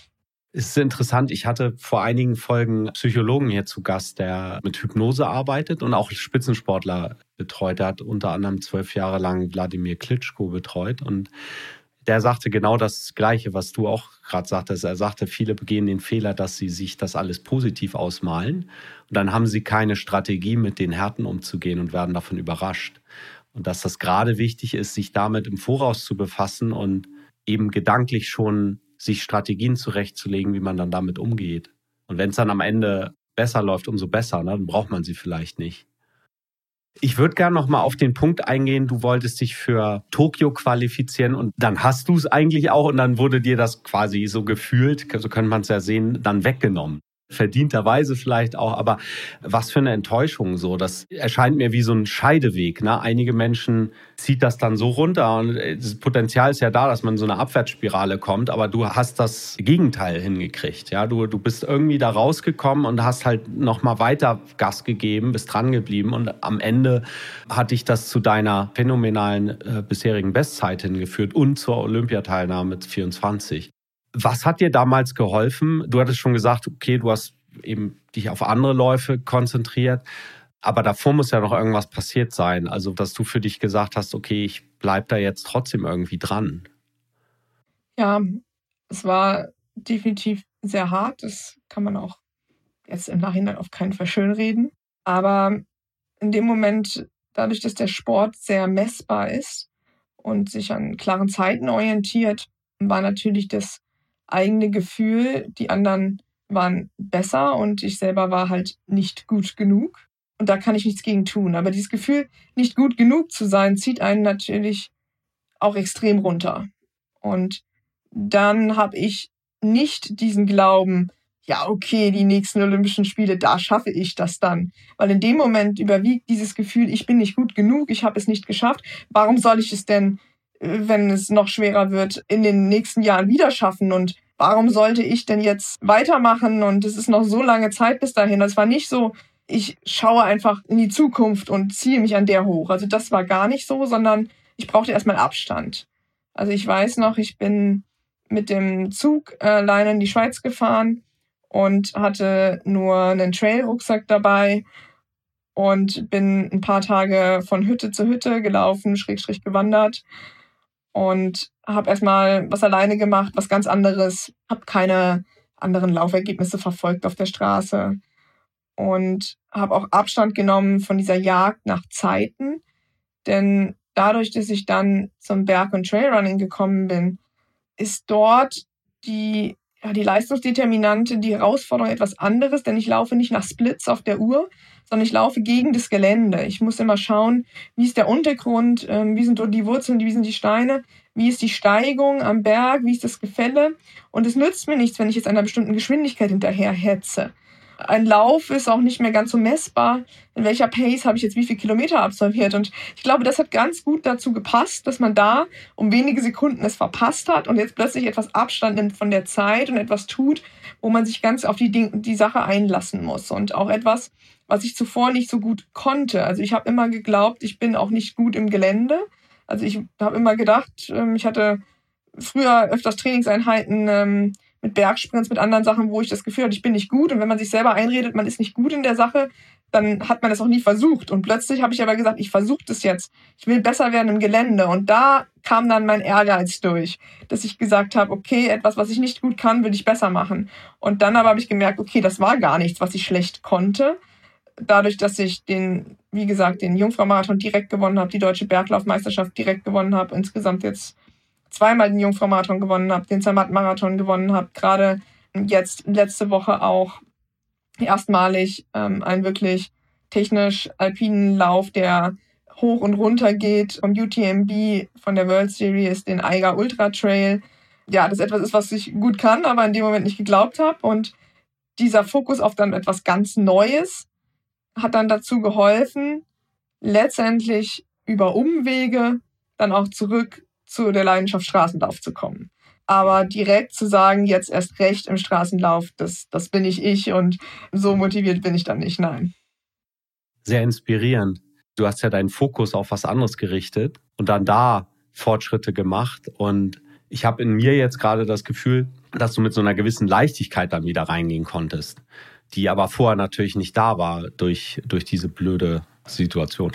Es ist interessant, ich hatte vor einigen Folgen Psychologen hier zu Gast, der mit Hypnose arbeitet und auch Spitzensportler betreut. Er hat unter anderem zwölf Jahre lang Wladimir Klitschko betreut und der sagte genau das Gleiche, was du auch gerade sagtest. Er sagte, viele begehen den Fehler, dass sie sich das alles positiv ausmalen und dann haben sie keine Strategie, mit den Härten umzugehen und werden davon überrascht. Und dass das gerade wichtig ist, sich damit im Voraus zu befassen und eben gedanklich schon sich Strategien zurechtzulegen, wie man dann damit umgeht. Und wenn es dann am Ende besser läuft, umso besser, ne? Dann braucht man sie vielleicht nicht. Ich würde gerne noch mal auf den Punkt eingehen, du wolltest dich für Tokio qualifizieren und dann hast du es eigentlich auch und dann wurde dir das quasi so gefühlt, so könnte man es ja sehen, dann weggenommen. verdienterweise vielleicht auch, aber was für eine Enttäuschung so. Das erscheint mir wie so ein Scheideweg. Ne? Einige Menschen zieht das dann so runter und das Potenzial ist ja da, dass man in so eine Abwärtsspirale kommt, aber du hast das Gegenteil hingekriegt. Ja? Du, du bist irgendwie da rausgekommen und hast halt nochmal weiter Gas gegeben, bist dran geblieben und am Ende hat dich das zu deiner phänomenalen äh, bisherigen Bestzeit hingeführt und zur Olympiateilnahme mit vierundzwanzig. Was hat dir damals geholfen? Du hattest schon gesagt, okay, du hast eben dich auf andere Läufe konzentriert, aber davor muss ja noch irgendwas passiert sein. Also, dass du für dich gesagt hast, okay, ich bleib da jetzt trotzdem irgendwie dran. Ja, es war definitiv sehr hart. Das kann man auch jetzt im Nachhinein auf keinen Fall schönreden. Aber in dem Moment, dadurch, dass der Sport sehr messbar ist und sich an klaren Zeiten orientiert, war natürlich das eigene Gefühl, die anderen waren besser und ich selber war halt nicht gut genug. Und da kann ich nichts gegen tun. Aber dieses Gefühl, nicht gut genug zu sein, zieht einen natürlich auch extrem runter. Und dann habe ich nicht diesen Glauben, ja, okay, die nächsten Olympischen Spiele, da schaffe ich das dann. Weil in dem Moment überwiegt dieses Gefühl, ich bin nicht gut genug, ich habe es nicht geschafft. Warum soll ich es denn, wenn es noch schwerer wird, in den nächsten Jahren wieder schaffen? Und warum sollte ich denn jetzt weitermachen? Und es ist noch so lange Zeit bis dahin. Das war nicht so, ich schaue einfach in die Zukunft und ziehe mich an der hoch. Also das war gar nicht so, sondern ich brauchte erstmal Abstand. Also ich weiß noch, ich bin mit dem Zug alleine in die Schweiz gefahren und hatte nur einen Trail-Rucksack dabei und bin ein paar Tage von Hütte zu Hütte gelaufen, schrägstrich gewandert und habe erstmal was alleine gemacht, was ganz anderes, habe keine anderen Laufergebnisse verfolgt auf der Straße und habe auch Abstand genommen von dieser Jagd nach Zeiten, denn dadurch, dass ich dann zum Berg- und Trailrunning gekommen bin, ist dort die, ja, die Leistungsdeterminante, die Herausforderung etwas anderes, denn ich laufe nicht nach Splits auf der Uhr, sondern ich laufe gegen das Gelände. Ich muss immer schauen, wie ist der Untergrund, wie sind die Wurzeln, wie sind die Steine, wie ist die Steigung am Berg, wie ist das Gefälle. Und es nützt mir nichts, wenn ich jetzt einer bestimmten Geschwindigkeit hinterher hetze. Ein Lauf ist auch nicht mehr ganz so messbar, in welcher Pace habe ich jetzt wie viele Kilometer absolviert. Und ich glaube, das hat ganz gut dazu gepasst, dass man da um wenige Sekunden es verpasst hat und jetzt plötzlich etwas Abstand nimmt von der Zeit und etwas tut, wo man sich ganz auf die, Ding- die Sache einlassen muss. Und auch etwas, was ich zuvor nicht so gut konnte. Also ich habe immer geglaubt, ich bin auch nicht gut im Gelände. Also ich habe immer gedacht, ich hatte früher öfters Trainingseinheiten mit Bergsprints, mit anderen Sachen, wo ich das Gefühl hatte, ich bin nicht gut. Und wenn man sich selber einredet, man ist nicht gut in der Sache, dann hat man es auch nie versucht. Und plötzlich habe ich aber gesagt, ich versuche das jetzt. Ich will besser werden im Gelände. Und da kam dann mein Ehrgeiz durch, dass ich gesagt habe, okay, etwas, was ich nicht gut kann, will ich besser machen. Und dann aber habe ich gemerkt, okay, das war gar nichts, was ich schlecht konnte. Dadurch, dass ich den, wie gesagt, den Jungfrau-Marathon direkt gewonnen habe, die Deutsche Berglaufmeisterschaft direkt gewonnen habe, insgesamt jetzt zweimal den Jungfrau-Marathon gewonnen habe, den Zermatt-Marathon gewonnen habe, gerade jetzt letzte Woche auch erstmalig ähm, einen wirklich technisch alpinen Lauf, der hoch und runter geht, vom U T M B, von der World Series, den Eiger Ultra Trail. Ja, das etwas ist, was ich gut kann, aber in dem Moment nicht geglaubt habe. Und dieser Fokus auf dann etwas ganz Neues hat dann dazu geholfen, letztendlich über Umwege dann auch zurück zu der Leidenschaft Straßenlauf zu kommen. Aber direkt zu sagen, jetzt erst recht im Straßenlauf, das, das bin ich ich und so motiviert bin ich dann nicht, nein. Sehr inspirierend. Du hast ja deinen Fokus auf was anderes gerichtet und dann da Fortschritte gemacht. Und ich habe in mir jetzt gerade das Gefühl, dass du mit so einer gewissen Leichtigkeit dann wieder reingehen konntest, die aber vorher natürlich nicht da war durch, durch diese blöde Situation.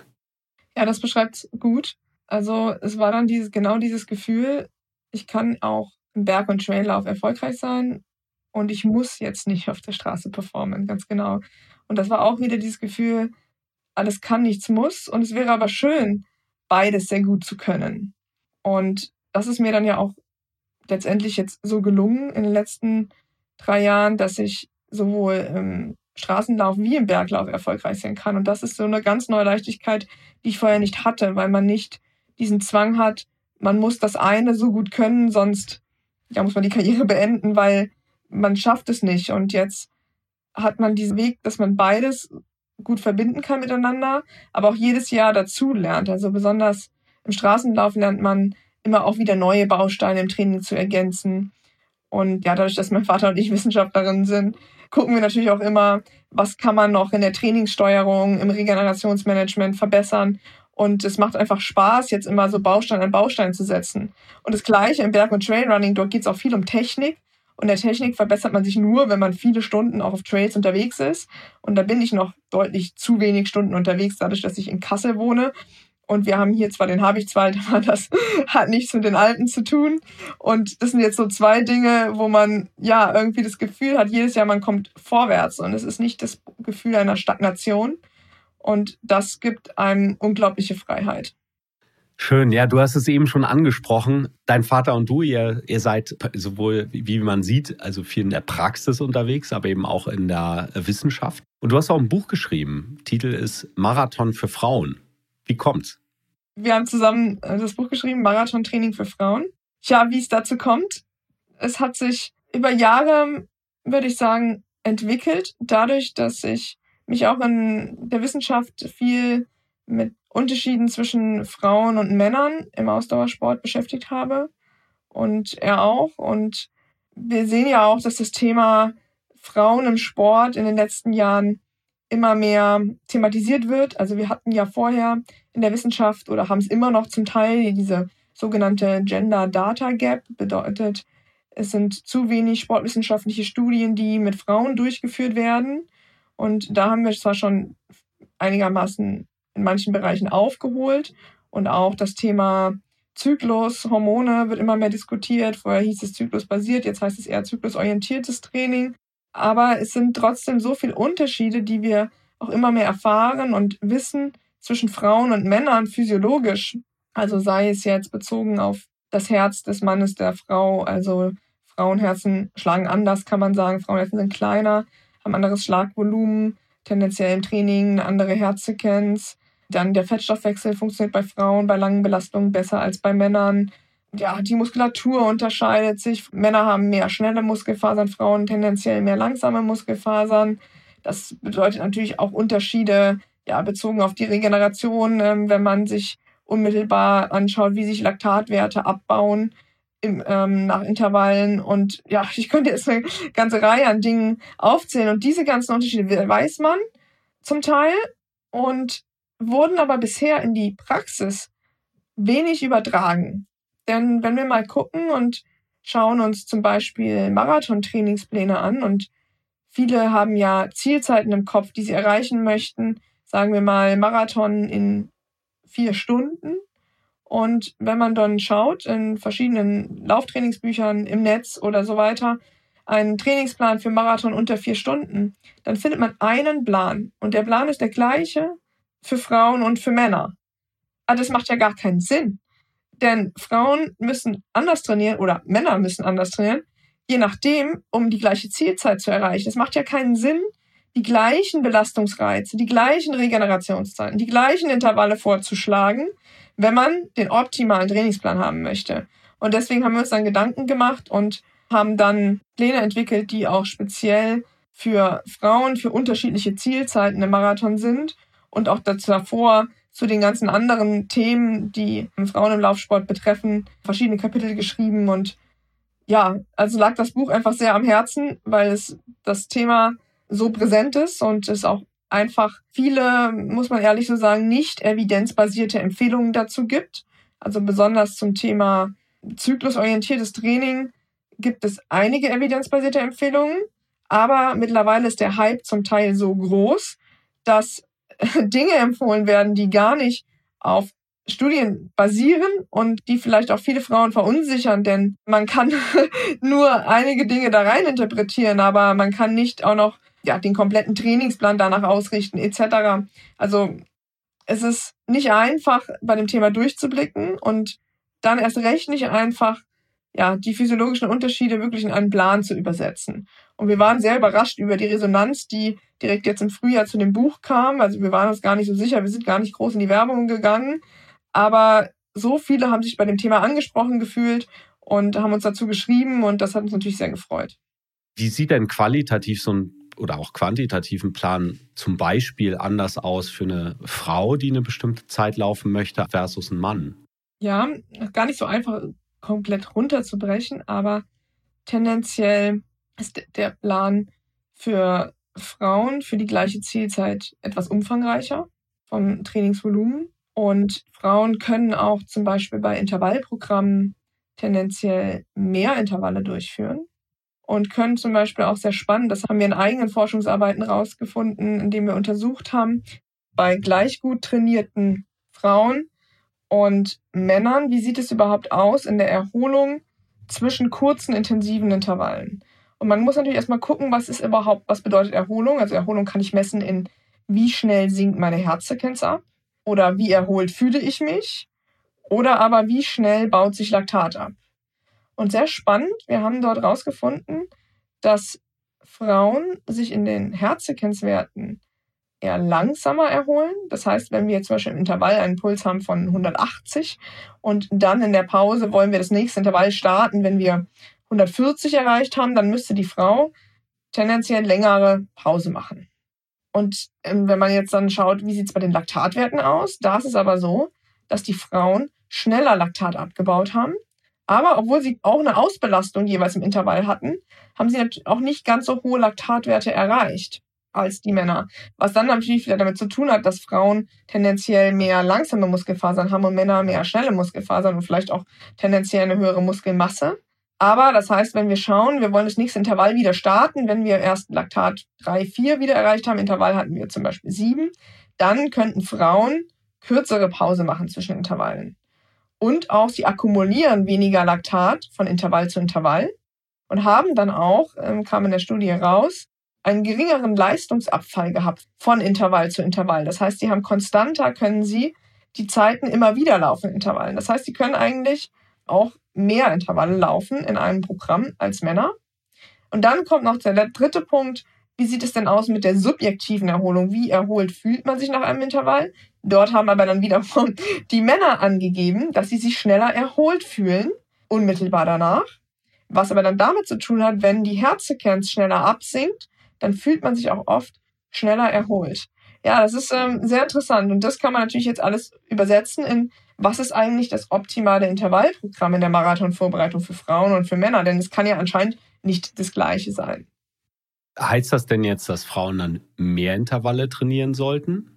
Ja, das beschreibt es gut. Also es war dann dieses, genau dieses Gefühl, ich kann auch im Berg- und Traillauf erfolgreich sein und ich muss jetzt nicht auf der Straße performen, ganz genau. Und das war auch wieder dieses Gefühl, alles kann, nichts muss. Und es wäre aber schön, beides sehr gut zu können. Und das ist mir dann ja auch letztendlich jetzt so gelungen in den letzten drei Jahren, dass ich sowohl im Straßenlauf wie im Berglauf erfolgreich sein kann. Und das ist so eine ganz neue Leichtigkeit, die ich vorher nicht hatte, weil man nicht diesen Zwang hat, man muss das eine so gut können, sonst ja, muss man die Karriere beenden, weil man schafft es nicht. Und jetzt hat man diesen Weg, dass man beides gut verbinden kann miteinander, aber auch jedes Jahr dazu lernt. Also besonders im Straßenlauf lernt man immer auch wieder neue Bausteine im Training zu ergänzen. Und ja, dadurch, dass mein Vater und ich Wissenschaftlerinnen sind, gucken wir natürlich auch immer, was kann man noch in der Trainingssteuerung, im Regenerationsmanagement verbessern. Und es macht einfach Spaß, jetzt immer so Baustein an Baustein zu setzen. Und das Gleiche im Berg- und Trailrunning, dort geht es auch viel um Technik. Und der Technik verbessert man sich nur, wenn man viele Stunden auch auf Trails unterwegs ist. Und da bin ich noch deutlich zu wenig Stunden unterwegs, dadurch, dass ich in Kassel wohne. Und wir haben hier zwar den Habichtswald, aber das hat nichts mit den Alpen zu tun. Und das sind jetzt so zwei Dinge, wo man ja irgendwie das Gefühl hat, jedes Jahr man kommt vorwärts. Und es ist nicht das Gefühl einer Stagnation. Und das gibt einem unglaubliche Freiheit. Schön, ja, du hast es eben schon angesprochen. Dein Vater und du, ihr, ihr seid sowohl, wie man sieht, also viel in der Praxis unterwegs, aber eben auch in der Wissenschaft. Und du hast auch ein Buch geschrieben. Titel ist Marathon für Frauen. Wie kommt's? Wir haben zusammen das Buch geschrieben, Marathon-Training für Frauen. Ja, wie es dazu kommt, es hat sich über Jahre, würde ich sagen, entwickelt, dadurch, dass ich mich auch in der Wissenschaft viel mit Unterschieden zwischen Frauen und Männern im Ausdauersport beschäftigt habe und er auch. Und wir sehen ja auch, dass das Thema Frauen im Sport in den letzten Jahren immer mehr thematisiert wird. Also wir hatten ja vorher in der Wissenschaft oder haben es immer noch zum Teil diese sogenannte Gender Data Gap. Bedeutet, es sind zu wenig sportwissenschaftliche Studien, die mit Frauen durchgeführt werden. Und da haben wir zwar schon einigermaßen in manchen Bereichen aufgeholt und auch das Thema Zyklus, Hormone wird immer mehr diskutiert. Vorher hieß es zyklusbasiert, jetzt heißt es eher zyklusorientiertes Training. Aber es sind trotzdem so viele Unterschiede, die wir auch immer mehr erfahren und wissen zwischen Frauen und Männern physiologisch. Also sei es jetzt bezogen auf das Herz des Mannes, der Frau. Also Frauenherzen schlagen anders, kann man sagen. Frauenherzen sind kleiner, haben anderes Schlagvolumen, tendenziell im Training eine andere Herzfrequenz. Dann der Fettstoffwechsel funktioniert bei Frauen bei langen Belastungen besser als bei Männern. Ja, die Muskulatur unterscheidet sich. Männer haben mehr schnelle Muskelfasern, Frauen tendenziell mehr langsame Muskelfasern. Das bedeutet natürlich auch Unterschiede, ja, bezogen auf die Regeneration, ähm, wenn man sich unmittelbar anschaut, wie sich Laktatwerte abbauen im, ähm, nach Intervallen. Und ja, ich könnte jetzt eine ganze Reihe an Dingen aufzählen. Und diese ganzen Unterschiede weiß man zum Teil und wurden aber bisher in die Praxis wenig übertragen. Denn wenn wir mal gucken und schauen uns zum Beispiel Marathon-Trainingspläne an und viele haben ja Zielzeiten im Kopf, die sie erreichen möchten, sagen wir mal Marathon in vier Stunden. Und wenn man dann schaut in verschiedenen Lauftrainingsbüchern im Netz oder so weiter, einen Trainingsplan für Marathon unter vier Stunden, dann findet man einen Plan. Und der Plan ist der gleiche für Frauen und für Männer. Aber das macht ja gar keinen Sinn. Denn Frauen müssen anders trainieren oder Männer müssen anders trainieren, je nachdem, um die gleiche Zielzeit zu erreichen. Es macht ja keinen Sinn, die gleichen Belastungsreize, die gleichen Regenerationszeiten, die gleichen Intervalle vorzuschlagen, wenn man den optimalen Trainingsplan haben möchte. Und deswegen haben wir uns dann Gedanken gemacht und haben dann Pläne entwickelt, die auch speziell für Frauen, für unterschiedliche Zielzeiten im Marathon sind und auch dazu davor zu den ganzen anderen Themen, die Frauen im Laufsport betreffen, verschiedene Kapitel geschrieben. Und ja, also lag das Buch einfach sehr am Herzen, weil es das Thema so präsent ist und es auch einfach viele, muss man ehrlich so sagen, nicht evidenzbasierte Empfehlungen dazu gibt. Also besonders zum Thema zyklusorientiertes Training gibt es einige evidenzbasierte Empfehlungen, aber mittlerweile ist der Hype zum Teil so groß, dass Dinge empfohlen werden, die gar nicht auf Studien basieren und die vielleicht auch viele Frauen verunsichern, denn man kann nur einige Dinge da rein interpretieren, aber man kann nicht auch noch ja, den kompletten Trainingsplan danach ausrichten et cetera. Also es ist nicht einfach, bei dem Thema durchzublicken und dann erst recht nicht einfach, ja, die physiologischen Unterschiede wirklich in einen Plan zu übersetzen. Und wir waren sehr überrascht über die Resonanz, die direkt jetzt im Frühjahr zu dem Buch kam. Also wir waren uns gar nicht so sicher, wir sind gar nicht groß in die Werbung gegangen. Aber so viele haben sich bei dem Thema angesprochen gefühlt und haben uns dazu geschrieben und das hat uns natürlich sehr gefreut. Wie sieht denn qualitativ so ein oder auch quantitativen Plan zum Beispiel anders aus für eine Frau, die eine bestimmte Zeit laufen möchte, versus ein Mann? Ja, gar nicht so einfach komplett runterzubrechen, aber tendenziell ist der Plan für Frauen für die gleiche Zielzeit etwas umfangreicher vom Trainingsvolumen. Und Frauen können auch zum Beispiel bei Intervallprogrammen tendenziell mehr Intervalle durchführen und können zum Beispiel auch sehr spannend, das haben wir in eigenen Forschungsarbeiten rausgefunden, indem wir untersucht haben, bei gleich gut trainierten Frauen und Männern, wie sieht es überhaupt aus in der Erholung zwischen kurzen, intensiven Intervallen. Und man muss natürlich erstmal gucken, was ist überhaupt, was bedeutet Erholung. Also Erholung kann ich messen in, wie schnell sinkt meine Herzfrequenz ab oder wie erholt fühle ich mich oder aber wie schnell baut sich Laktat ab. Und sehr spannend, wir haben dort rausgefunden, dass Frauen sich in den Herzfrequenzwerten eher langsamer erholen. Das heißt, wenn wir zum Beispiel im Intervall einen Puls haben von hundertachtzig und dann in der Pause wollen wir das nächste Intervall starten, wenn wir hundertvierzig erreicht haben, dann müsste die Frau tendenziell längere Pause machen. Und ähm, wenn man jetzt dann schaut, wie sieht es bei den Laktatwerten aus, da ist es aber so, dass die Frauen schneller Laktat abgebaut haben. Aber obwohl sie auch eine Ausbelastung jeweils im Intervall hatten, haben sie natürlich auch nicht ganz so hohe Laktatwerte erreicht als die Männer. Was dann natürlich wieder damit zu tun hat, dass Frauen tendenziell mehr langsame Muskelfasern haben und Männer mehr schnelle Muskelfasern und vielleicht auch tendenziell eine höhere Muskelmasse. Aber das heißt, wenn wir schauen, wir wollen das nächste Intervall wieder starten, wenn wir erst Laktat drei, vier wieder erreicht haben, Intervall hatten wir zum Beispiel sieben, dann könnten Frauen kürzere Pause machen zwischen Intervallen. Und auch sie akkumulieren weniger Laktat von Intervall zu Intervall und haben dann auch, ähm, kam in der Studie raus, einen geringeren Leistungsabfall gehabt von Intervall zu Intervall. Das heißt, sie haben konstanter, können sie die Zeiten immer wieder laufen in Intervallen. Das heißt, sie können eigentlich auch mehr Intervalle laufen in einem Programm als Männer. Und dann kommt noch der dritte Punkt, wie sieht es denn aus mit der subjektiven Erholung? Wie erholt fühlt man sich nach einem Intervall? Dort haben aber dann wiederum die Männer angegeben, dass sie sich schneller erholt fühlen, unmittelbar danach. Was aber dann damit zu tun hat, wenn die Herzfrequenz schneller absinkt, dann fühlt man sich auch oft schneller erholt. Ja, das ist ähm, sehr interessant. Und das kann man natürlich jetzt alles übersetzen in, was ist eigentlich das optimale Intervallprogramm in der Marathonvorbereitung für Frauen und für Männer? Denn es kann ja anscheinend nicht das Gleiche sein. Heißt das denn jetzt, dass Frauen dann mehr Intervalle trainieren sollten?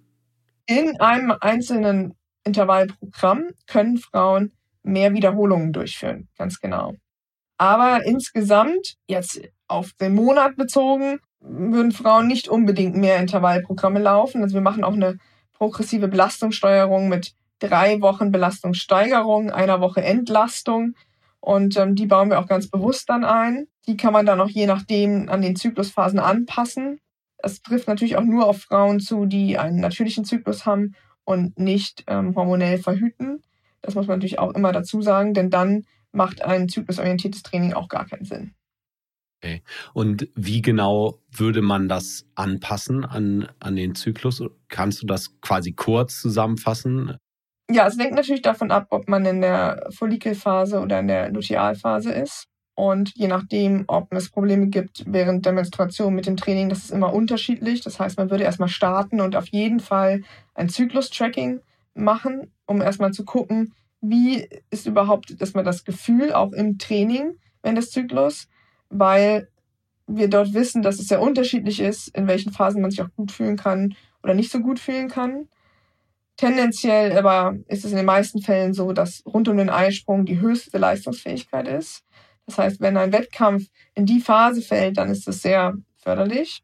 In einem einzelnen Intervallprogramm können Frauen mehr Wiederholungen durchführen, ganz genau. Aber insgesamt, jetzt auf den Monat bezogen, würden Frauen nicht unbedingt mehr Intervallprogramme laufen. Also wir machen auch eine progressive Belastungssteuerung mit drei Wochen Belastungssteigerung, einer Woche Entlastung. Und ähm, die bauen wir auch ganz bewusst dann ein. Die kann man dann auch je nachdem an den Zyklusphasen anpassen. Es trifft natürlich auch nur auf Frauen zu, die einen natürlichen Zyklus haben und nicht ähm, hormonell verhüten. Das muss man natürlich auch immer dazu sagen, denn dann macht ein zyklusorientiertes Training auch gar keinen Sinn. Okay. Und wie genau würde man das anpassen an, an den Zyklus? Kannst du das quasi kurz zusammenfassen? Ja, es hängt natürlich davon ab, ob man in der Follikelphase oder in der Lutealphase ist. Und je nachdem, ob es Probleme gibt während der Menstruation mit dem Training, das ist immer unterschiedlich. Das heißt, man würde erstmal starten und auf jeden Fall ein Zyklus-Tracking machen, um erstmal zu gucken, wie ist überhaupt erstmal das Gefühl auch im Training während des Zyklus, weil wir dort wissen, dass es sehr unterschiedlich ist, in welchen Phasen man sich auch gut fühlen kann oder nicht so gut fühlen kann. Tendenziell aber ist es in den meisten Fällen so, dass rund um den Eisprung die höchste Leistungsfähigkeit ist. Das heißt, wenn ein Wettkampf in die Phase fällt, dann ist das sehr förderlich.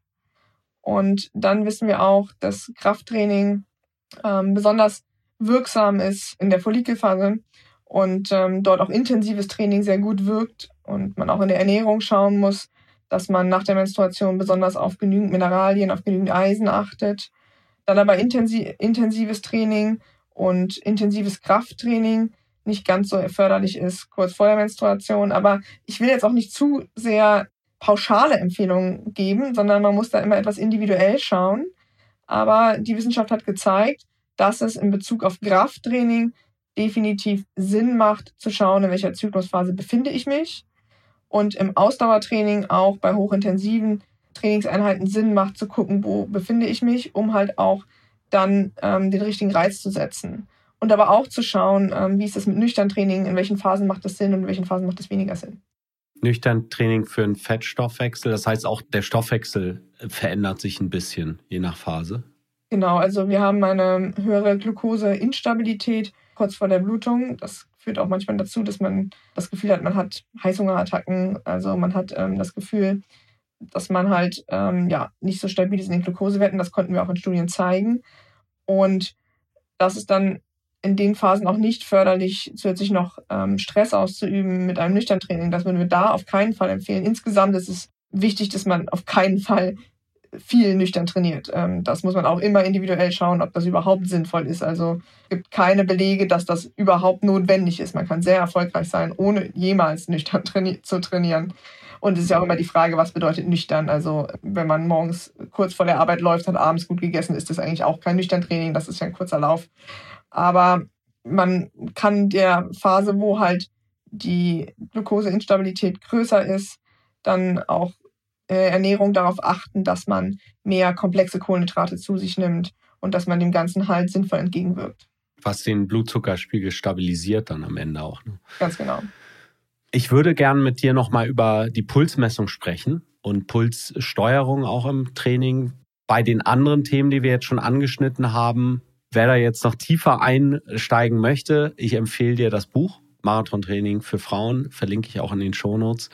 Und dann wissen wir auch, dass Krafttraining ähm, besonders wirksam ist in der Follikelphase und ähm, dort auch intensives Training sehr gut wirkt und man auch in der Ernährung schauen muss, dass man nach der Menstruation besonders auf genügend Mineralien, auf genügend Eisen achtet. Dann aber intensiv, intensives Training und intensives Krafttraining nicht ganz so förderlich ist, kurz vor der Menstruation. Aber ich will jetzt auch nicht zu sehr pauschale Empfehlungen geben, sondern man muss da immer etwas individuell schauen. Aber die Wissenschaft hat gezeigt, dass es in Bezug auf Krafttraining definitiv Sinn macht, zu schauen, in welcher Zyklusphase befinde ich mich. Und im Ausdauertraining auch bei hochintensiven Trainingseinheiten Sinn macht, zu gucken, wo befinde ich mich, um halt auch dann ähm, den richtigen Reiz zu setzen. Und aber auch zu schauen, ähm, wie ist das mit Nüchterntraining, in welchen Phasen macht das Sinn und in welchen Phasen macht das weniger Sinn. Nüchterntraining für einen Fettstoffwechsel, das heißt auch der Stoffwechsel verändert sich ein bisschen, je nach Phase? Genau, also wir haben eine höhere Glukoseinstabilität kurz vor der Blutung. Das führt auch manchmal dazu, dass man das Gefühl hat, man hat Heißhungerattacken. Also man hat ähm, das Gefühl, dass man halt ähm, ja, nicht so stabil ist in den Glukosewerten. Das konnten wir auch in Studien zeigen. Und das ist dann in den Phasen auch nicht förderlich, zusätzlich noch ähm, Stress auszuüben mit einem Nüchterntraining. Das würden wir da auf keinen Fall empfehlen. Insgesamt ist es wichtig, dass man auf keinen Fall viel nüchtern trainiert. Ähm, das muss man auch immer individuell schauen, ob das überhaupt sinnvoll ist. Also es gibt keine Belege, dass das überhaupt notwendig ist. Man kann sehr erfolgreich sein, ohne jemals nüchtern traini- zu trainieren. Und es ist ja auch immer die Frage, was bedeutet nüchtern? Also wenn man morgens kurz vor der Arbeit läuft, hat abends gut gegessen, ist das eigentlich auch kein Nüchtern-Training. Das ist ja ein kurzer Lauf. Aber man kann der Phase, wo halt die Glukoseinstabilität größer ist, dann auch äh, Ernährung darauf achten, dass man mehr komplexe Kohlenhydrate zu sich nimmt und dass man dem Ganzen halt sinnvoll entgegenwirkt. Was den Blutzuckerspiegel stabilisiert dann am Ende auch. Ne? Ganz genau. Ich würde gerne mit dir nochmal über die Pulsmessung sprechen und Pulssteuerung auch im Training. Bei den anderen Themen, die wir jetzt schon angeschnitten haben, wer da jetzt noch tiefer einsteigen möchte, ich empfehle dir das Buch Marathontraining für Frauen, verlinke ich auch in den Shownotes.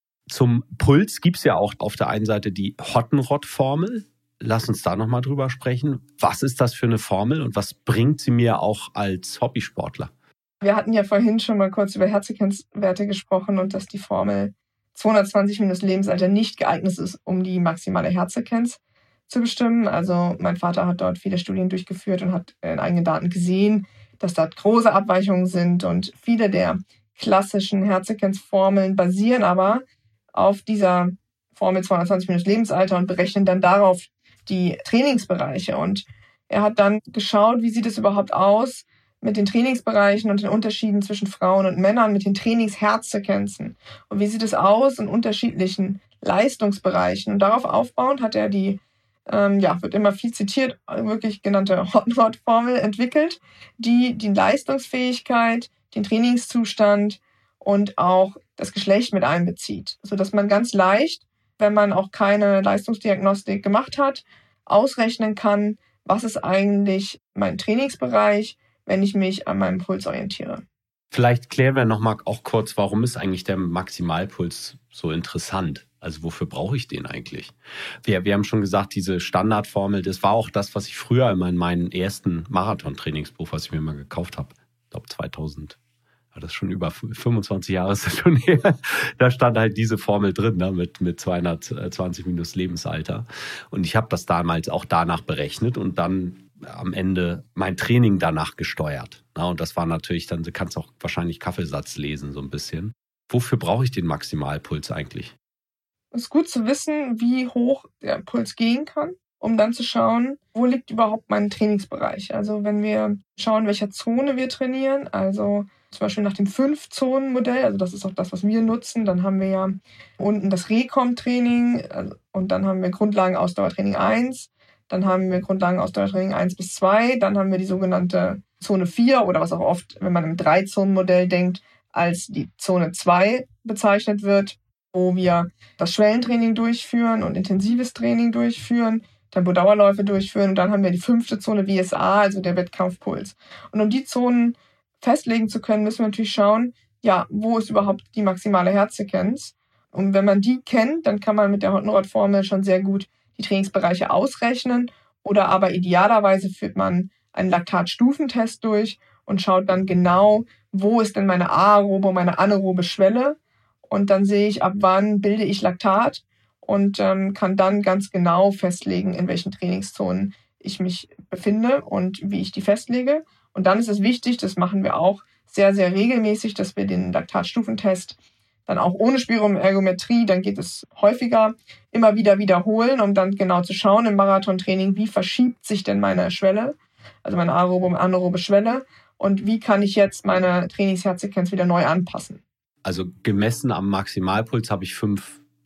Zum Puls gibt es ja auch auf der einen Seite die Hottenrott-Formel. Lass uns da nochmal drüber sprechen. Was ist das für eine Formel und was bringt sie mir auch als Hobbysportler? Wir hatten ja vorhin schon mal kurz über Herzfrequenzwerte gesprochen und dass die Formel zweihundertzwanzig minus Lebensalter nicht geeignet ist, um die maximale Herzfrequenz zu bestimmen. Also mein Vater hat dort viele Studien durchgeführt und hat in eigenen Daten gesehen, dass da große Abweichungen sind. Und viele der klassischen Herzfrequenzformeln basieren aber auf dieser Formel zweihundertzwanzig minus Lebensalter und berechnen dann darauf die Trainingsbereiche. Und er hat dann geschaut, wie sieht es überhaupt aus mit den Trainingsbereichen und den Unterschieden zwischen Frauen und Männern, mit den Trainingsherzfrequenzen. Und wie sieht es aus in unterschiedlichen Leistungsbereichen? Und darauf aufbauend hat er die, ähm, ja, wird immer viel zitiert, wirklich genannte Hottenrott-Formel entwickelt, die die Leistungsfähigkeit, den Trainingszustand und auch das Geschlecht mit einbezieht, sodass man ganz leicht, wenn man auch keine Leistungsdiagnostik gemacht hat, ausrechnen kann, was ist eigentlich mein Trainingsbereich, wenn ich mich an meinem Puls orientiere. Vielleicht klären wir nochmal auch kurz, warum ist eigentlich der Maximalpuls so interessant? Also wofür brauche ich den eigentlich? Wir, wir haben schon gesagt, diese Standardformel, das war auch das, was ich früher immer in meinem ersten Marathon-Trainingsbuch, was ich mir mal gekauft habe, ich glaube zweitausend, war das schon über fünfundzwanzig Jahre ist das schon her, da stand halt diese Formel drin, ne, mit, mit zweihundertzwanzig minus Lebensalter. Und ich habe das damals auch danach berechnet und dann am Ende mein Training danach gesteuert. Na, und das war natürlich dann, du kannst auch wahrscheinlich Kaffeesatz lesen so ein bisschen. Wofür brauche ich den Maximalpuls eigentlich? Es ist gut zu wissen, wie hoch der Puls gehen kann, um dann zu schauen, wo liegt überhaupt mein Trainingsbereich. Also wenn wir schauen, welcher Zone wir trainieren, also zum Beispiel nach dem Fünf-Zonen-Modell, also das ist auch das, was wir nutzen, dann haben wir ja unten das Recom-Training und dann haben wir Grundlagen-Ausdauertraining eins, dann haben wir Grundlagen-Ausdauertraining eins bis zwei, dann haben wir die sogenannte Zone vier oder was auch oft, wenn man im Drei-Zonen-Modell denkt, als die Zone zwei bezeichnet wird, wo wir das Schwellentraining durchführen und intensives Training durchführen, Tempodauerläufe durchführen und dann haben wir die fünfte Zone W S A, also der Wettkampfpuls. Und um die Zonen festlegen zu können, müssen wir natürlich schauen, ja, wo ist überhaupt die maximale Herzfrequenz? Und wenn man die kennt, dann kann man mit der Hottenrott-Formel schon sehr gut die Trainingsbereiche ausrechnen oder aber idealerweise führt man einen Laktatstufentest durch und schaut dann genau, wo ist denn meine aerobe, meine anaerobe Schwelle und dann sehe ich, ab wann bilde ich Laktat und ähm, kann dann ganz genau festlegen, in welchen Trainingszonen ich mich befinde und wie ich die festlege. Und dann ist es wichtig, das machen wir auch sehr, sehr regelmäßig, dass wir den Laktatstufentest dann auch ohne Spiroergometrie, dann geht es häufiger, immer wieder wiederholen, um dann genau zu schauen im Marathontraining, wie verschiebt sich denn meine Schwelle, also meine aerobe und anaerobe Schwelle und wie kann ich jetzt meine Trainingsherzfrequenz wieder neu anpassen. Also gemessen am Maximalpuls habe ich fünf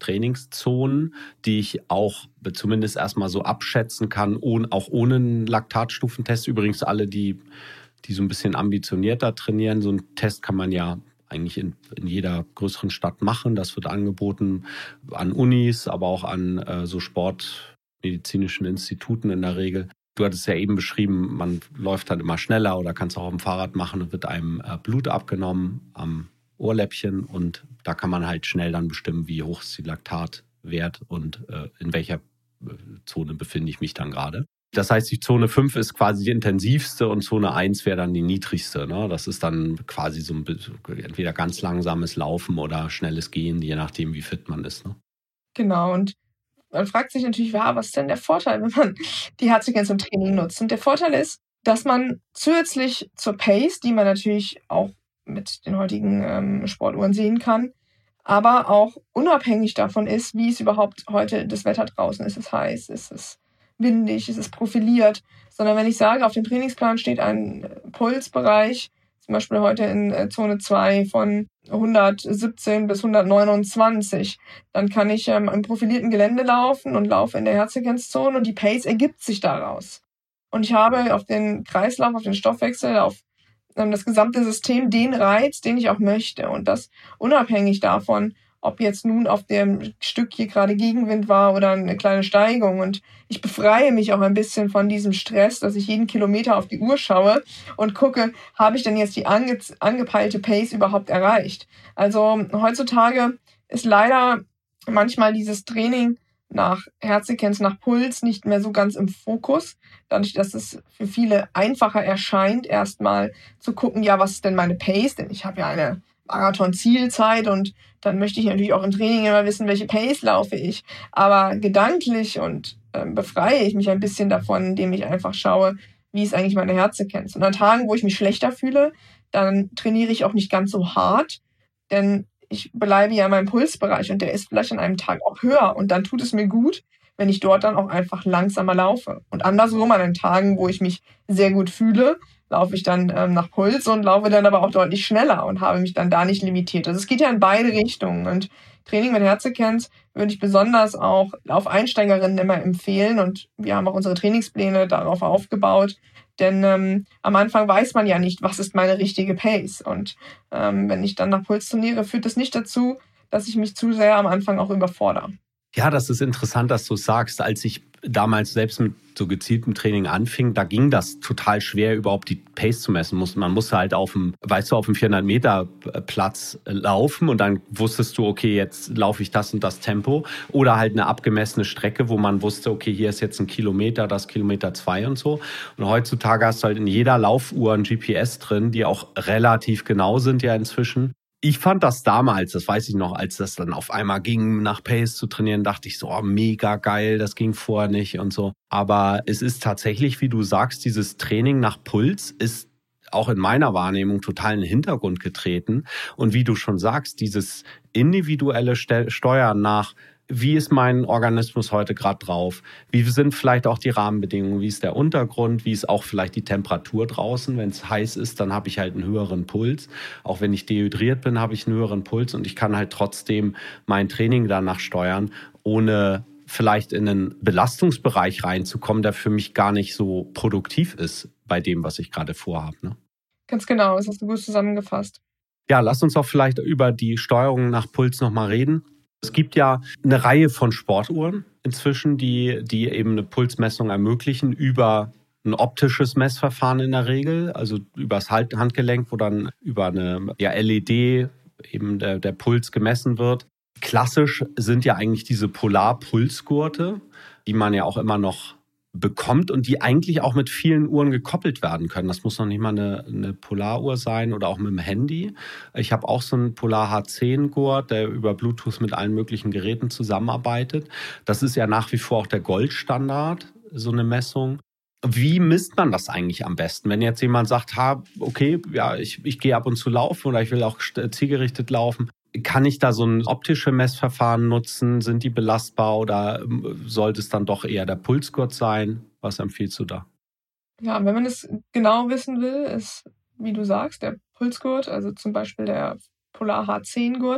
Trainingszonen, die ich auch zumindest erstmal so abschätzen kann, ohne, auch ohne einen Laktatstufentest. Übrigens alle, die, die so ein bisschen ambitionierter trainieren, so einen Test kann man ja eigentlich in, in jeder größeren Stadt machen. Das wird angeboten an Unis, aber auch an äh, so sportmedizinischen Instituten in der Regel. Du hattest ja eben beschrieben, man läuft dann immer schneller oder kann es auch auf dem Fahrrad machen und wird einem äh, Blut abgenommen am Ohrläppchen und da kann man halt schnell dann bestimmen, wie hoch ist die Laktatwert und äh, in welcher äh, Zone befinde ich mich dann gerade. Das heißt, die Zone fünf ist quasi die intensivste und Zone eins wäre dann die niedrigste. Ne? Das ist dann quasi so ein entweder ganz langsames Laufen oder schnelles Gehen, je nachdem, wie fit man ist. Ne? Genau, und man fragt sich natürlich, ja, was ist denn der Vorteil, wenn man die Herzfrequenz im Training nutzt? Und der Vorteil ist, dass man zusätzlich zur Pace, die man natürlich auch mit den heutigen ähm, Sportuhren sehen kann, aber auch unabhängig davon ist, wie es überhaupt heute das Wetter draußen ist. Ist es heiß, ist es windig, ist es profiliert. Sondern wenn ich sage, auf dem Trainingsplan steht ein Pulsbereich, zum Beispiel heute in Zone zwei von hundertsiebzehn bis hundertneunundzwanzig. Dann kann ich ähm, im profilierten Gelände laufen und laufe in der Herzfrequenzzone und die Pace ergibt sich daraus. Und ich habe auf den Kreislauf, auf den Stoffwechsel, auf ähm, das gesamte System den Reiz, den ich auch möchte. Und das unabhängig davon, ob jetzt nun auf dem Stück hier gerade Gegenwind war oder eine kleine Steigung. Und ich befreie mich auch ein bisschen von diesem Stress, dass ich jeden Kilometer auf die Uhr schaue und gucke, habe ich denn jetzt die ange- angepeilte Pace überhaupt erreicht? Also heutzutage ist leider manchmal dieses Training nach Herzfrequenz, nach Puls nicht mehr so ganz im Fokus. Dadurch, dass es für viele einfacher erscheint, erstmal zu gucken, ja, was ist denn meine Pace? Denn ich habe ja eine Marathon-Zielzeit und dann möchte ich natürlich auch im Training immer wissen, welche Pace laufe ich. Aber gedanklich und äh, befreie ich mich ein bisschen davon, indem ich einfach schaue, wie ist eigentlich meine Herzfrequenz. Und an Tagen, wo ich mich schlechter fühle, dann trainiere ich auch nicht ganz so hart, denn ich bleibe ja in meinem Pulsbereich und der ist vielleicht an einem Tag auch höher und dann tut es mir gut, wenn ich dort dann auch einfach langsamer laufe. Und andersrum an den Tagen, wo ich mich sehr gut fühle, laufe ich dann ähm, nach Puls und laufe dann aber auch deutlich schneller und habe mich dann da nicht limitiert. Also es geht ja in beide Richtungen und Training mit Herzfrequenz würde ich besonders auch auf Einsteigerinnen immer empfehlen und wir haben auch unsere Trainingspläne darauf aufgebaut, denn ähm, am Anfang weiß man ja nicht, was ist meine richtige Pace und ähm, wenn ich dann nach Puls trainiere, führt das nicht dazu, dass ich mich zu sehr am Anfang auch überfordere. Ja, das ist interessant, dass du es sagst. Als ich damals selbst mit so gezieltem Training anfing, da ging das total schwer, überhaupt die Pace zu messen. Man musste halt auf dem, weißt du, auf dem vierhundert Meter Platz laufen und dann wusstest du, okay, jetzt laufe ich das und das Tempo. Oder halt eine abgemessene Strecke, wo man wusste, okay, hier ist jetzt ein Kilometer, das Kilometer zwei und so. Und heutzutage hast du halt in jeder Laufuhr ein G P S drin, die auch relativ genau sind ja inzwischen. Ich fand das damals, das weiß ich noch, als das dann auf einmal ging, nach Pace zu trainieren, dachte ich so, oh, mega geil, das ging vorher nicht und so. Aber es ist tatsächlich, wie du sagst, dieses Training nach Puls ist auch in meiner Wahrnehmung total in den Hintergrund getreten. Und wie du schon sagst, dieses individuelle Steuern nach, wie ist mein Organismus heute gerade drauf? Wie sind vielleicht auch die Rahmenbedingungen? Wie ist der Untergrund? Wie ist auch vielleicht die Temperatur draußen? Wenn es heiß ist, dann habe ich halt einen höheren Puls. Auch wenn ich dehydriert bin, habe ich einen höheren Puls und ich kann halt trotzdem mein Training danach steuern, ohne vielleicht in einen Belastungsbereich reinzukommen, der für mich gar nicht so produktiv ist bei dem, was ich gerade vorhabe. Ne? Ganz genau, das hast du gut zusammengefasst. Ja, lass uns auch vielleicht über die Steuerung nach Puls nochmal reden. Es gibt ja eine Reihe von Sportuhren inzwischen, die, die eben eine Pulsmessung ermöglichen über ein optisches Messverfahren in der Regel, also über das Handgelenk, wo dann über eine ja, L E D eben der, der Puls gemessen wird. Klassisch sind ja eigentlich diese Polarpulsgurte, die man ja auch immer noch bekommt und die eigentlich auch mit vielen Uhren gekoppelt werden können. Das muss noch nicht mal eine, eine Polaruhr sein oder auch mit dem Handy. Ich habe auch so einen Polar H zehn Gurt, der über Bluetooth mit allen möglichen Geräten zusammenarbeitet. Das ist ja nach wie vor auch der Goldstandard, so eine Messung. Wie misst man das eigentlich am besten? Wenn jetzt jemand sagt, ha, okay, ja, ich, ich gehe ab und zu laufen oder ich will auch zielgerichtet laufen, kann ich da so ein optisches Messverfahren nutzen? Sind die belastbar oder sollte es dann doch eher der Pulsgurt sein? Was empfiehlst du da? Ja, wenn man es genau wissen will, ist, wie du sagst, der Pulsgurt, also zum Beispiel der Polar H zehn Gurt,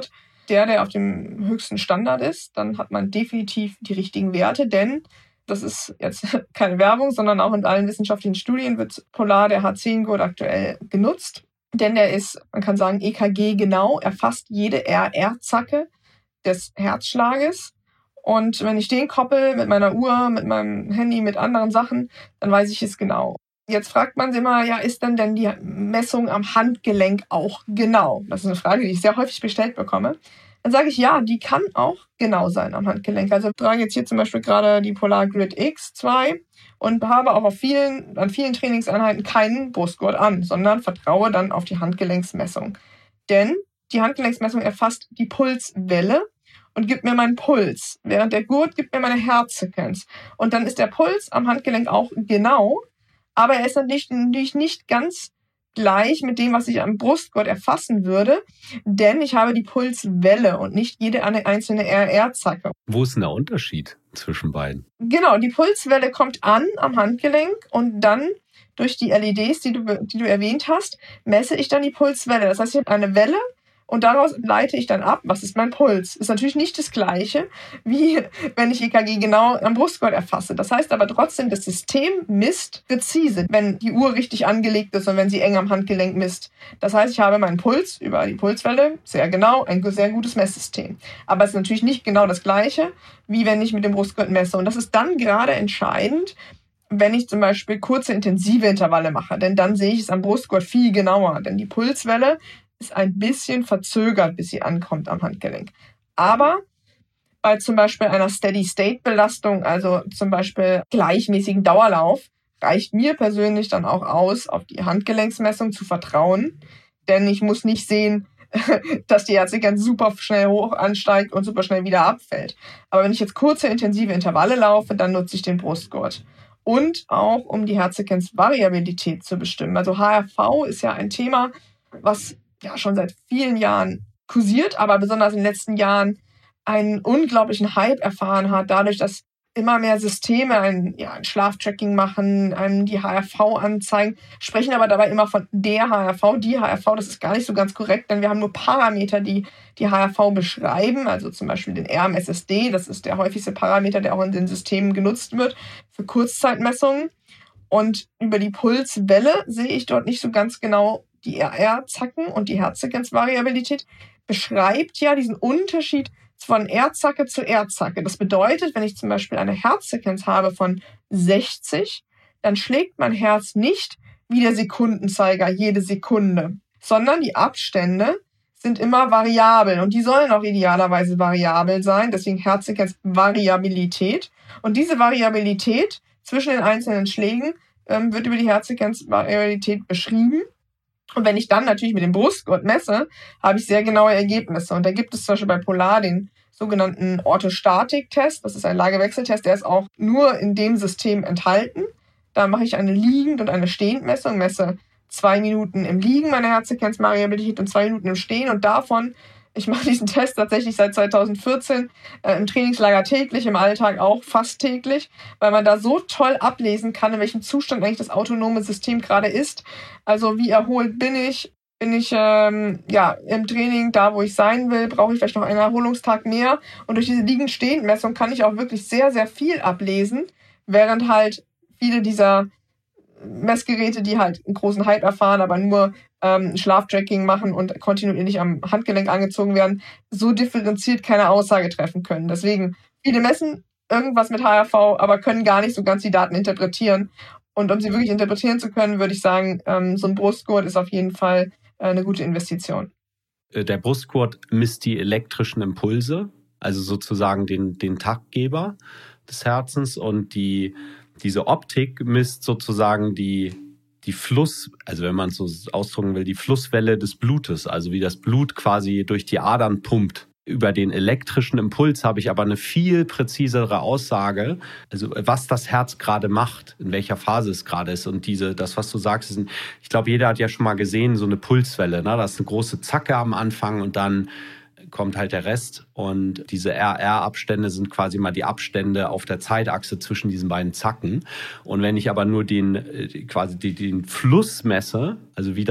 der, der auf dem höchsten Standard ist, dann hat man definitiv die richtigen Werte, denn das ist jetzt keine Werbung, sondern auch in allen wissenschaftlichen Studien wird Polar, der H zehn Gurt, aktuell genutzt. Denn der ist, man kann sagen, E K G genau, erfasst jede R R-Zacke des Herzschlages. Und wenn ich den koppel mit meiner Uhr, mit meinem Handy, mit anderen Sachen, dann weiß ich es genau. Jetzt fragt man sich immer, ja, ist denn denn die Messung am Handgelenk auch genau? Das ist eine Frage, die ich sehr häufig gestellt bekomme. Dann sage ich, ja, die kann auch genau sein am Handgelenk. Also ich trage jetzt hier zum Beispiel gerade die Polar Grid X zwei und habe auch auf vielen, an vielen Trainingseinheiten keinen Brustgurt an, sondern vertraue dann auf die Handgelenksmessung. Denn die Handgelenksmessung erfasst die Pulswelle und gibt mir meinen Puls, während der Gurt gibt mir meine Herzfrequenz. Und dann ist der Puls am Handgelenk auch genau, aber er ist natürlich nicht ganz gleich mit dem, was ich am Brustgurt erfassen würde, denn ich habe die Pulswelle und nicht jede einzelne R R-Zacke. Wo ist denn der Unterschied zwischen beiden? Genau, die Pulswelle kommt an am Handgelenk und dann durch die L E Ds, die du, die du erwähnt hast, messe ich dann die Pulswelle. Das heißt, ich habe eine Welle und daraus leite ich dann ab, was ist mein Puls. Ist natürlich nicht das Gleiche, wie wenn ich E K G genau am Brustgurt erfasse. Das heißt aber trotzdem, das System misst präzise, wenn die Uhr richtig angelegt ist und wenn sie eng am Handgelenk misst. Das heißt, ich habe meinen Puls über die Pulswelle, sehr genau, ein sehr gutes Messsystem. Aber es ist natürlich nicht genau das Gleiche, wie wenn ich mit dem Brustgurt messe. Und das ist dann gerade entscheidend, wenn ich zum Beispiel kurze, intensive Intervalle mache. Denn dann sehe ich es am Brustgurt viel genauer. Denn die Pulswelle ist ein bisschen verzögert, bis sie ankommt am Handgelenk. Aber bei zum Beispiel einer Steady-State-Belastung, also zum Beispiel gleichmäßigen Dauerlauf, reicht mir persönlich dann auch aus, auf die Handgelenksmessung zu vertrauen. Denn ich muss nicht sehen, dass die Herzfrequenz super schnell hoch ansteigt und super schnell wieder abfällt. Aber wenn ich jetzt kurze, intensive Intervalle laufe, dann nutze ich den Brustgurt. Und auch, um die Herzfrequenzvariabilität zu bestimmen. Also H R V ist ja ein Thema, was ja schon seit vielen Jahren kursiert, aber besonders in den letzten Jahren einen unglaublichen Hype erfahren hat, dadurch, dass immer mehr Systeme ein, ja, ein Schlaftracking machen, einem die H R V anzeigen, sprechen aber dabei immer von der H R V, die H R V, das ist gar nicht so ganz korrekt, denn wir haben nur Parameter, die die H R V beschreiben, also zum Beispiel den R M S S D, das ist der häufigste Parameter, der auch in den Systemen genutzt wird für Kurzzeitmessungen. Und über die Pulswelle sehe ich dort nicht so ganz genau die R R-Zacken und die Herzfrequenzvariabilität beschreibt ja diesen Unterschied von R-Zacke zu R-Zacke. Das bedeutet, wenn ich zum Beispiel eine Herzfrequenz habe von sechzig, dann schlägt mein Herz nicht wie der Sekundenzeiger jede Sekunde, sondern die Abstände sind immer variabel und die sollen auch idealerweise variabel sein, deswegen Herzfrequenzvariabilität. Und diese Variabilität zwischen den einzelnen Schlägen ähm, wird über die Herzfrequenzvariabilität beschrieben. Und wenn ich dann natürlich mit dem Brustgurt messe, habe ich sehr genaue Ergebnisse. Und da gibt es zum Beispiel bei Polar den sogenannten Orthostatik-Test. Das ist ein Lagewechseltest, der ist auch nur in dem System enthalten. Da mache ich eine Liegend- und eine Stehendmessung, messe zwei Minuten im Liegen meine Herzfrequenzvariabilität und zwei Minuten im Stehen. Und davon, ich mache diesen Test tatsächlich seit zweitausendvierzehn, äh, im Trainingslager täglich, im Alltag auch fast täglich, weil man da so toll ablesen kann, in welchem Zustand eigentlich das autonome System gerade ist. Also wie erholt bin ich? Bin ich ähm, ja im Training da, wo ich sein will? Brauche ich vielleicht noch einen Erholungstag mehr? Und durch diese Liegend-Stehend-Messung kann ich auch wirklich sehr, sehr viel ablesen, während halt viele dieser Messgeräte, die halt einen großen Hype erfahren, aber nur ähm, Schlaftracking machen und kontinuierlich am Handgelenk angezogen werden, so differenziert keine Aussage treffen können. Deswegen, viele messen irgendwas mit H R V, aber können gar nicht so ganz die Daten interpretieren. Und um sie wirklich interpretieren zu können, würde ich sagen, ähm, so ein Brustgurt ist auf jeden Fall äh, eine gute Investition. Der Brustgurt misst die elektrischen Impulse, also sozusagen den, den Taktgeber des Herzens, und die diese Optik misst sozusagen die, die Fluss, also wenn man es so ausdrücken will, die Flusswelle des Blutes, also wie das Blut quasi durch die Adern pumpt. Über den elektrischen Impuls habe ich aber eine viel präzisere Aussage, also was das Herz gerade macht, in welcher Phase es gerade ist. Und diese, das, was du sagst, ist ein, ich glaube, jeder hat ja schon mal gesehen, so eine Pulswelle, ne? Das ist eine große Zacke am Anfang und dann kommt halt der Rest. Und diese R R-Abstände sind quasi mal die Abstände auf der Zeitachse zwischen diesen beiden Zacken. Und wenn ich aber nur den quasi den Fluss messe, also wie das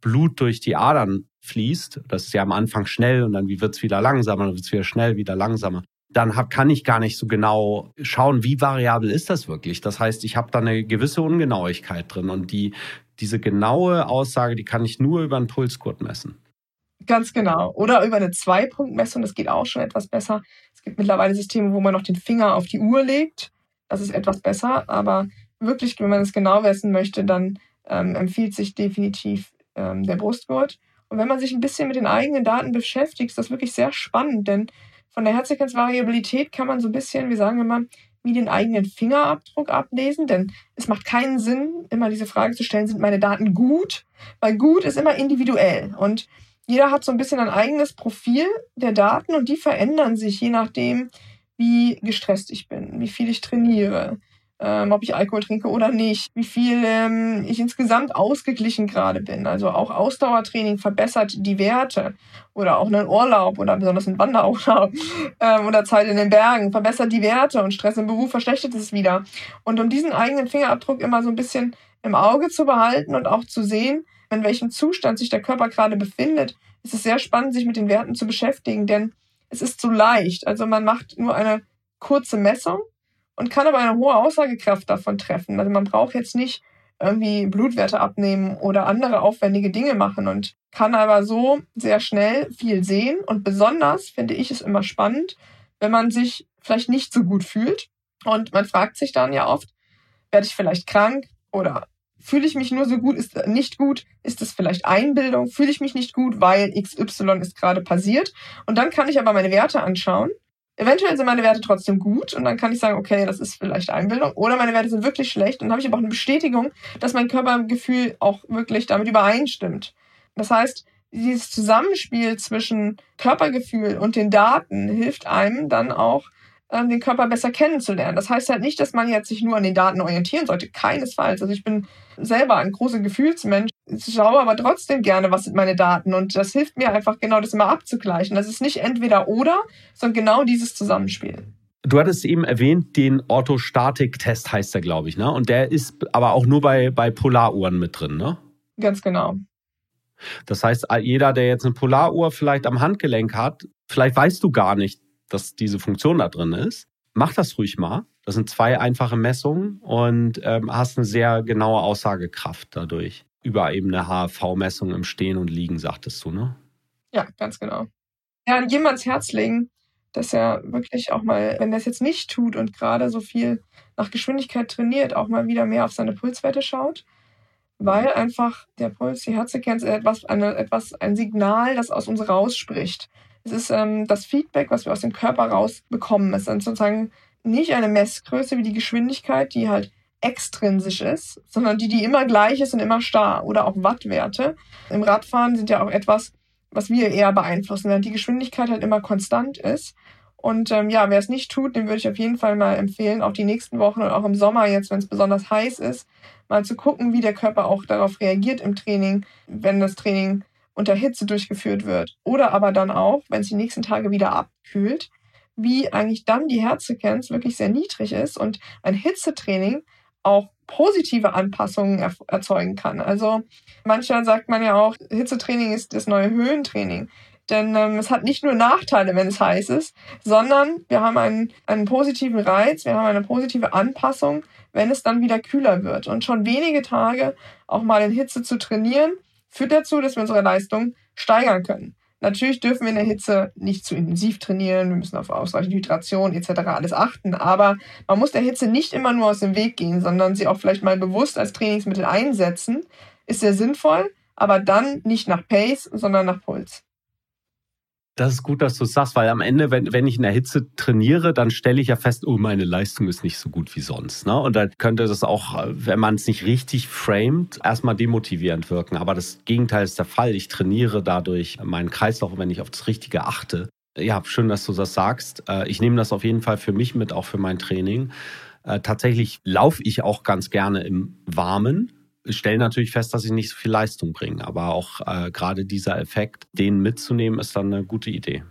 Blut durch die Adern fließt, das ist ja am Anfang schnell und dann wird es wieder langsamer, dann wird es wieder schnell, wieder langsamer, dann hab, kann ich gar nicht so genau schauen, wie variabel ist das wirklich. Das heißt, ich habe da eine gewisse Ungenauigkeit drin und die, diese genaue Aussage, die kann ich nur über einen Pulsgurt messen. Ganz genau. Oder über eine Zwei-Punkt-Messung, das geht auch schon etwas besser. Es gibt mittlerweile Systeme, wo man noch den Finger auf die Uhr legt. Das ist etwas besser, aber wirklich, wenn man es genau messen möchte, dann ähm, empfiehlt sich definitiv ähm, der Brustgurt. Und wenn man sich ein bisschen mit den eigenen Daten beschäftigt, ist das wirklich sehr spannend, denn von der Herzfrequenzvariabilität kann man so ein bisschen, wir sagen immer, wie den eigenen Fingerabdruck ablesen, denn es macht keinen Sinn, immer diese Frage zu stellen, sind meine Daten gut? Weil gut ist immer individuell und jeder hat so ein bisschen ein eigenes Profil der Daten und die verändern sich je nachdem, wie gestresst ich bin, wie viel ich trainiere, ähm, ob ich Alkohol trinke oder nicht, wie viel ähm, ich insgesamt ausgeglichen gerade bin. Also auch Ausdauertraining verbessert die Werte oder auch ein Urlaub oder besonders ein Wanderurlaub ähm, oder Zeit in den Bergen verbessert die Werte und Stress im Beruf verschlechtert es wieder. Und um diesen eigenen Fingerabdruck immer so ein bisschen im Auge zu behalten und auch zu sehen, in welchem Zustand sich der Körper gerade befindet, ist es sehr spannend, sich mit den Werten zu beschäftigen, denn es ist so leicht. Also man macht nur eine kurze Messung und kann aber eine hohe Aussagekraft davon treffen. Also man braucht jetzt nicht irgendwie Blutwerte abnehmen oder andere aufwendige Dinge machen und kann aber so sehr schnell viel sehen. Und besonders finde ich es immer spannend, wenn man sich vielleicht nicht so gut fühlt. Und man fragt sich dann ja oft, werde ich vielleicht krank oder fühle ich mich nur so gut, ist nicht gut, ist es vielleicht Einbildung, fühle ich mich nicht gut, weil X Y ist gerade passiert. Und dann kann ich aber meine Werte anschauen. Eventuell sind meine Werte trotzdem gut und dann kann ich sagen, okay, das ist vielleicht Einbildung. Oder meine Werte sind wirklich schlecht und dann habe ich aber auch eine Bestätigung, dass mein Körpergefühl auch wirklich damit übereinstimmt. Das heißt, dieses Zusammenspiel zwischen Körpergefühl und den Daten hilft einem dann auch, den Körper besser kennenzulernen. Das heißt halt nicht, dass man jetzt sich nur an den Daten orientieren sollte. Keinesfalls. Also ich bin selber ein großer Gefühlsmensch. Ich schaue aber trotzdem gerne, was sind meine Daten. Und das hilft mir einfach genau, das immer abzugleichen. Das ist nicht entweder oder, sondern genau dieses Zusammenspiel. Du hattest eben erwähnt, den Orthostatik-Test heißt der, glaube ich, ne? Und der ist aber auch nur bei, bei Polaruhren mit drin, ne? Ganz genau. Das heißt, jeder, der jetzt eine Polaruhr vielleicht am Handgelenk hat, vielleicht weißt du gar nicht, dass diese Funktion da drin ist. Mach das ruhig mal. Das sind zwei einfache Messungen und ähm, hast eine sehr genaue Aussagekraft dadurch. Über eben eine H R V-Messung im Stehen und Liegen, sagtest du, ne? Ja, ganz genau. Ja, an jedem ans Herz legen, dass er wirklich auch mal, wenn er es jetzt nicht tut und gerade so viel nach Geschwindigkeit trainiert, auch mal wieder mehr auf seine Pulswerte schaut, weil einfach der Puls, die Herzfrequenz, etwas, eine, etwas, ein Signal, das aus uns rausspricht. Es ist ähm, das Feedback, was wir aus dem Körper rausbekommen. Es ist sozusagen nicht eine Messgröße wie die Geschwindigkeit, die halt extrinsisch ist, sondern die, die immer gleich ist und immer starr. Oder auch Wattwerte. Im Radfahren sind ja auch etwas, was wir eher beeinflussen, während die Geschwindigkeit halt immer konstant ist. Und ähm, ja, wer es nicht tut, dem würde ich auf jeden Fall mal empfehlen, auch die nächsten Wochen und auch im Sommer jetzt, wenn es besonders heiß ist, mal zu gucken, wie der Körper auch darauf reagiert im Training, wenn das Training unter Hitze durchgeführt wird. Oder aber dann auch, wenn es die nächsten Tage wieder abkühlt, wie eigentlich dann die Herzfrequenz wirklich sehr niedrig ist und ein Hitzetraining auch positive Anpassungen er- erzeugen kann. Also manchmal sagt man ja auch, Hitzetraining ist das neue Höhentraining. Denn ähm, es hat nicht nur Nachteile, wenn es heiß ist, sondern wir haben einen, einen positiven Reiz, wir haben eine positive Anpassung, wenn es dann wieder kühler wird. Und schon wenige Tage auch mal in Hitze zu trainieren, führt dazu, dass wir unsere Leistung steigern können. Natürlich dürfen wir in der Hitze nicht zu intensiv trainieren, wir müssen auf ausreichend Hydration et cetera alles achten, aber man muss der Hitze nicht immer nur aus dem Weg gehen, sondern sie auch vielleicht mal bewusst als Trainingsmittel einsetzen. Ist sehr sinnvoll, aber dann nicht nach Pace, sondern nach Puls. Das ist gut, dass du es sagst, weil am Ende, wenn, wenn ich in der Hitze trainiere, dann stelle ich ja fest, oh, meine Leistung ist nicht so gut wie sonst. Ne? Und dann könnte das auch, wenn man es nicht richtig framet, erstmal demotivierend wirken. Aber das Gegenteil ist der Fall. Ich trainiere dadurch meinen Kreislauf, wenn ich auf das Richtige achte. Ja, schön, dass du das sagst. Ich nehme das auf jeden Fall für mich mit, auch für mein Training. Tatsächlich laufe ich auch ganz gerne im Warmen. Ich stelle natürlich fest, dass ich nicht so viel Leistung bringe. Aber auch äh, gerade dieser Effekt, den mitzunehmen, ist dann eine gute Idee.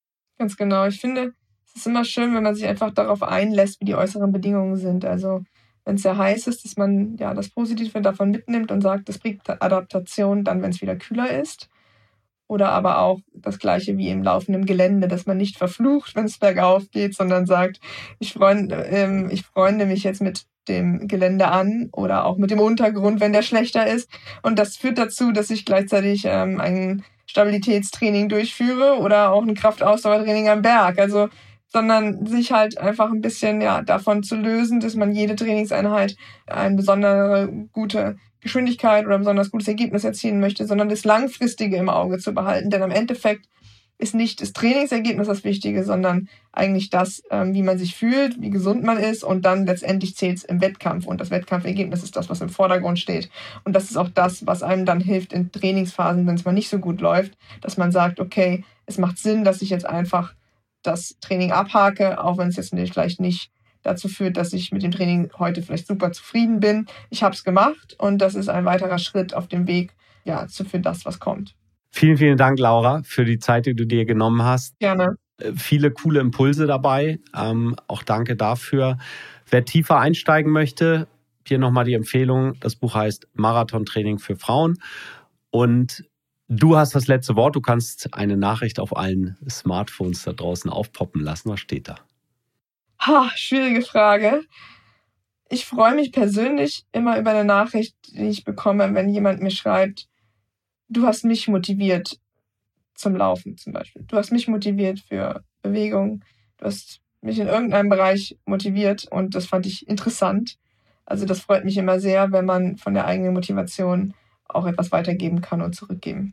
Ganz genau. Ich finde, es ist immer schön, wenn man sich einfach darauf einlässt, wie die äußeren Bedingungen sind. Also wenn es sehr heiß ist, dass man ja das Positive davon mitnimmt und sagt, das bringt Adaptation dann, wenn es wieder kühler ist. Oder aber auch das Gleiche wie im laufenden Gelände, dass man nicht verflucht, wenn es bergauf geht, sondern sagt, ich freunde, ähm, ich freunde mich jetzt mit dem Gelände an oder auch mit dem Untergrund, wenn der schlechter ist. Und das führt dazu, dass ich gleichzeitig ähm, ein Stabilitätstraining durchführe oder auch ein Kraftausdauertraining am Berg. Also, sondern sich halt einfach ein bisschen ja davon zu lösen, dass man jede Trainingseinheit eine besondere gute Geschwindigkeit oder ein besonders gutes Ergebnis erzielen möchte, sondern das Langfristige im Auge zu behalten. Denn am Endeffekt ist nicht das Trainingsergebnis das Wichtige, sondern eigentlich das, wie man sich fühlt, wie gesund man ist und dann letztendlich zählt es im Wettkampf und das Wettkampfergebnis ist das, was im Vordergrund steht. Und das ist auch das, was einem dann hilft in Trainingsphasen, wenn es mal nicht so gut läuft, dass man sagt, okay, es macht Sinn, dass ich jetzt einfach das Training abhake, auch wenn es jetzt vielleicht nicht dazu führt, dass ich mit dem Training heute vielleicht super zufrieden bin. Ich habe es gemacht und das ist ein weiterer Schritt auf dem Weg ja, für das, was kommt. Vielen, vielen Dank, Laura, für die Zeit, die du dir genommen hast. Gerne. Viele coole Impulse dabei. Ähm, auch danke dafür. Wer tiefer einsteigen möchte, hier nochmal die Empfehlung. Das Buch heißt Marathontraining für Frauen. Und du hast das letzte Wort. Du kannst eine Nachricht auf allen Smartphones da draußen aufpoppen lassen. Was steht da? Ha, schwierige Frage. Ich freue mich persönlich immer über eine Nachricht, die ich bekomme, wenn jemand mir schreibt, du hast mich motiviert zum Laufen zum Beispiel. Du hast mich motiviert für Bewegung. Du hast mich in irgendeinem Bereich motiviert und das fand ich interessant. Also das freut mich immer sehr, wenn man von der eigenen Motivation auch etwas weitergeben kann und zurückgeben.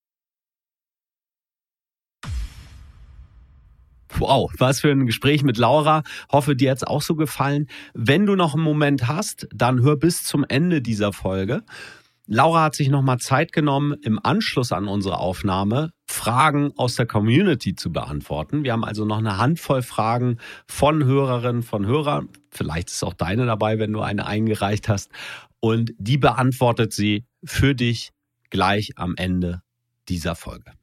Wow, was für ein Gespräch mit Laura. Hoffe, dir hat es auch so gefallen. Wenn du noch einen Moment hast, dann hör bis zum Ende dieser Folge. Laura hat sich nochmal Zeit genommen, im Anschluss an unsere Aufnahme Fragen aus der Community zu beantworten. Wir haben also noch eine Handvoll Fragen von Hörerinnen, von Hörern. Vielleicht ist auch deine dabei, wenn du eine eingereicht hast. Und die beantwortet sie für dich gleich am Ende dieser Folge.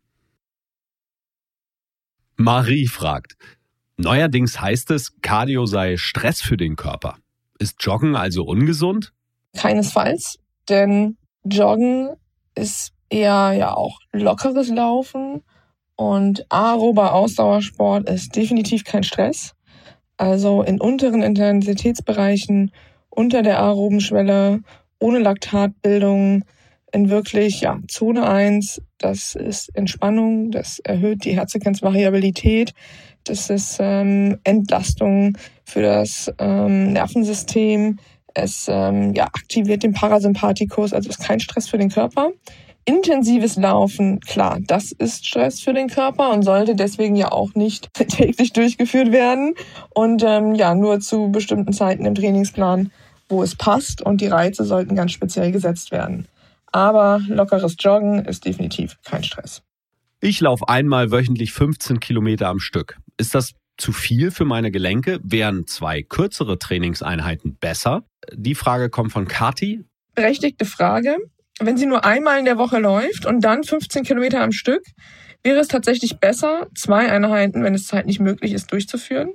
Marie fragt, neuerdings heißt es, Cardio sei Stress für den Körper. Ist Joggen also ungesund? Keinesfalls, denn Joggen ist eher ja auch lockeres Laufen und aerober Ausdauersport ist definitiv kein Stress. Also in unteren Intensitätsbereichen, unter der aeroben Schwelle, ohne Laktatbildung, in wirklich ja Zone eins, das ist Entspannung, das erhöht die Herzfrequenzvariabilität, das ist ähm, Entlastung für das ähm, Nervensystem, es ähm, ja, aktiviert den Parasympathikus, also ist kein Stress für den Körper. Intensives Laufen, klar, das ist Stress für den Körper und sollte deswegen ja auch nicht täglich durchgeführt werden und ähm, ja nur zu bestimmten Zeiten im Trainingsplan, wo es passt und die Reize sollten ganz speziell gesetzt werden. Aber lockeres Joggen ist definitiv kein Stress. Ich laufe einmal wöchentlich fünfzehn Kilometer am Stück. Ist das zu viel für meine Gelenke? Wären zwei kürzere Trainingseinheiten besser? Die Frage kommt von Kathi. Berechtigte Frage. Wenn sie nur einmal in der Woche läuft und dann fünfzehn Kilometer am Stück, wäre es tatsächlich besser, zwei Einheiten, wenn es zeitlich möglich ist, durchzuführen.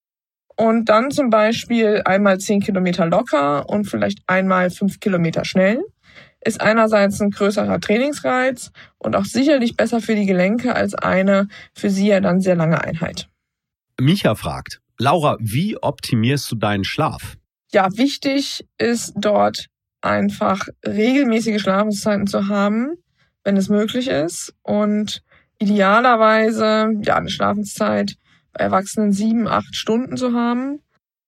Und dann zum Beispiel einmal zehn Kilometer locker und vielleicht einmal fünf Kilometer schnell. Ist einerseits ein größerer Trainingsreiz und auch sicherlich besser für die Gelenke als eine für sie ja dann sehr lange Einheit. Micha fragt, Laura, wie optimierst du deinen Schlaf? Ja, wichtig ist dort einfach regelmäßige Schlafenszeiten zu haben, wenn es möglich ist. Und idealerweise ja eine Schlafenszeit bei Erwachsenen sieben, acht Stunden zu haben.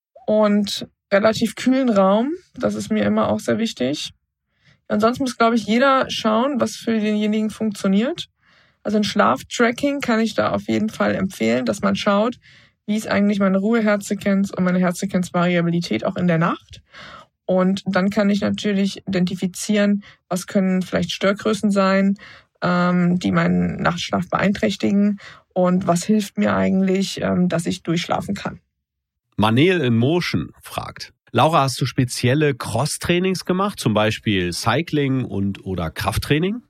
Und relativ kühlen Raum, das ist mir immer auch sehr wichtig. Ansonsten muss, glaube ich, jeder schauen, was für denjenigen funktioniert. Also ein Schlaftracking kann ich da auf jeden Fall empfehlen, dass man schaut, wie ist eigentlich meine Ruheherzfrequenz und meine Herzfrequenzvariabilität auch in der Nacht. Und dann kann ich natürlich identifizieren, was können vielleicht Störgrößen sein, ähm, die meinen Nachtschlaf beeinträchtigen und was hilft mir eigentlich, ähm, dass ich durchschlafen kann. Manel in Motion fragt, Laura, hast du spezielle Cross-Trainings gemacht, zum Beispiel Cycling und oder Krafttraining?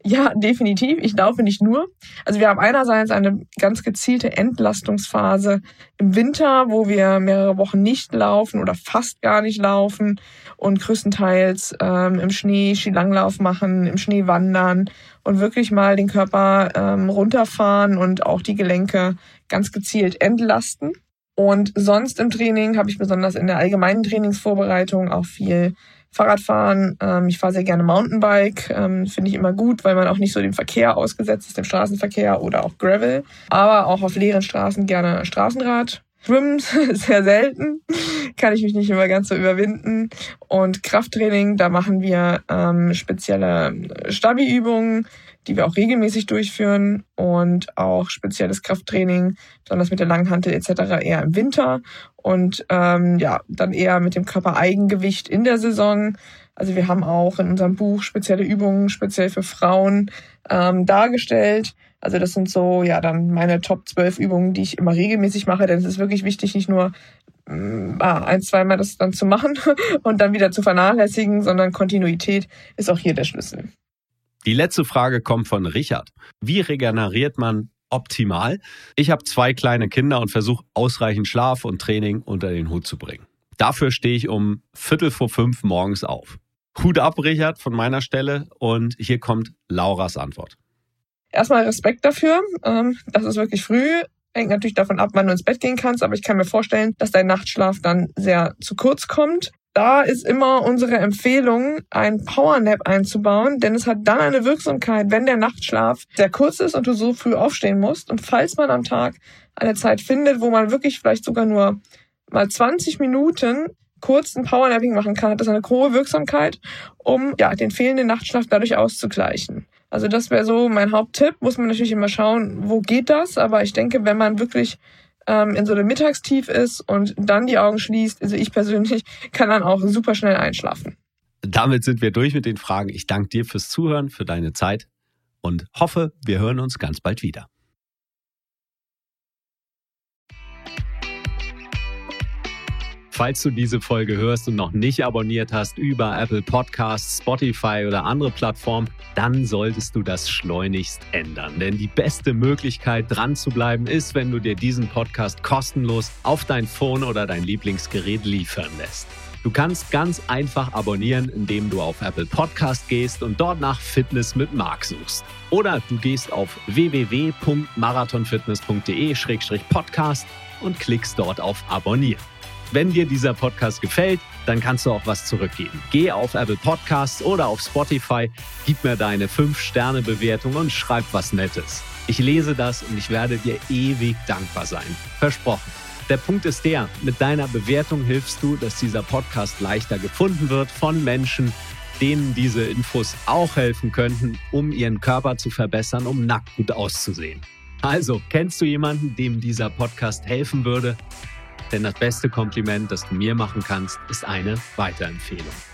Ja, definitiv. Ich laufe nicht nur. Also wir haben einerseits eine ganz gezielte Entlastungsphase im Winter, wo wir mehrere Wochen nicht laufen oder fast gar nicht laufen und größtenteils ähm, im Schnee Skilanglauf machen, im Schnee wandern und wirklich mal den Körper ähm, runterfahren und auch die Gelenke ganz gezielt entlasten. Und sonst im Training habe ich besonders in der allgemeinen Trainingsvorbereitung auch viel Fahrradfahren. Ähm, ich fahre sehr gerne Mountainbike, ähm, finde ich immer gut, weil man auch nicht so dem Verkehr ausgesetzt ist, dem Straßenverkehr oder auch Gravel. Aber auch auf leeren Straßen gerne Straßenrad. Schwimmen sehr selten, kann ich mich nicht immer ganz so überwinden. Und Krafttraining, da machen wir ähm, spezielle Stabi-Übungen, die wir auch regelmäßig durchführen und auch spezielles Krafttraining, besonders mit der Langhantel et cetera eher im Winter und ähm, ja dann eher mit dem Körpereigengewicht in der Saison. Also wir haben auch in unserem Buch spezielle Übungen, speziell für Frauen ähm, dargestellt. Also das sind so ja dann meine Top zwölf Übungen, die ich immer regelmäßig mache, denn es ist wirklich wichtig, nicht nur äh, ein, zweimal das dann zu machen und dann wieder zu vernachlässigen, sondern Kontinuität ist auch hier der Schlüssel. Die letzte Frage kommt von Richard. Wie regeneriert man optimal? Ich habe zwei kleine Kinder und versuche ausreichend Schlaf und Training unter den Hut zu bringen. Dafür stehe ich um Viertel vor fünf morgens auf. Hut ab, Richard, von meiner Stelle. Und hier kommt Lauras Antwort. Erstmal Respekt dafür. Das ist wirklich früh. Hängt natürlich davon ab, wann du ins Bett gehen kannst. Aber ich kann mir vorstellen, dass dein Nachtschlaf dann sehr zu kurz kommt. Da ist immer unsere Empfehlung, ein Powernap einzubauen, denn es hat dann eine Wirksamkeit, wenn der Nachtschlaf sehr kurz ist und du so früh aufstehen musst. Und falls man am Tag eine Zeit findet, wo man wirklich vielleicht sogar nur mal zwanzig Minuten kurz ein Powernapping machen kann, hat das eine hohe Wirksamkeit, um ja den fehlenden Nachtschlaf dadurch auszugleichen. Also das wäre so mein Haupttipp. Muss man natürlich immer schauen, wo geht das. Aber ich denke, wenn man wirklich in so einem Mittagstief ist und dann die Augen schließt, also ich persönlich, kann dann auch super schnell einschlafen. Damit sind wir durch mit den Fragen. Ich danke dir fürs Zuhören, für deine Zeit und hoffe, wir hören uns ganz bald wieder. Falls du diese Folge hörst und noch nicht abonniert hast über Apple Podcasts, Spotify oder andere Plattformen, dann solltest du das schleunigst ändern. Denn die beste Möglichkeit, dran zu bleiben, ist, wenn du dir diesen Podcast kostenlos auf dein Phone oder dein Lieblingsgerät liefern lässt. Du kannst ganz einfach abonnieren, indem du auf Apple Podcast gehst und dort nach Fitness mit Marc suchst. Oder du gehst auf w w w punkt marathonfitness punkt d e slash podcast und klickst dort auf Abonnieren. Wenn dir dieser Podcast gefällt, dann kannst du auch was zurückgeben. Geh auf Apple Podcasts oder auf Spotify, gib mir deine fünf Sterne Bewertung und schreib was Nettes. Ich lese das und ich werde dir ewig dankbar sein. Versprochen. Der Punkt ist der, mit deiner Bewertung hilfst du, dass dieser Podcast leichter gefunden wird von Menschen, denen diese Infos auch helfen könnten, um ihren Körper zu verbessern, um nackt gut auszusehen. Also, kennst du jemanden, dem dieser Podcast helfen würde? Denn das beste Kompliment, das du mir machen kannst, ist eine Weiterempfehlung.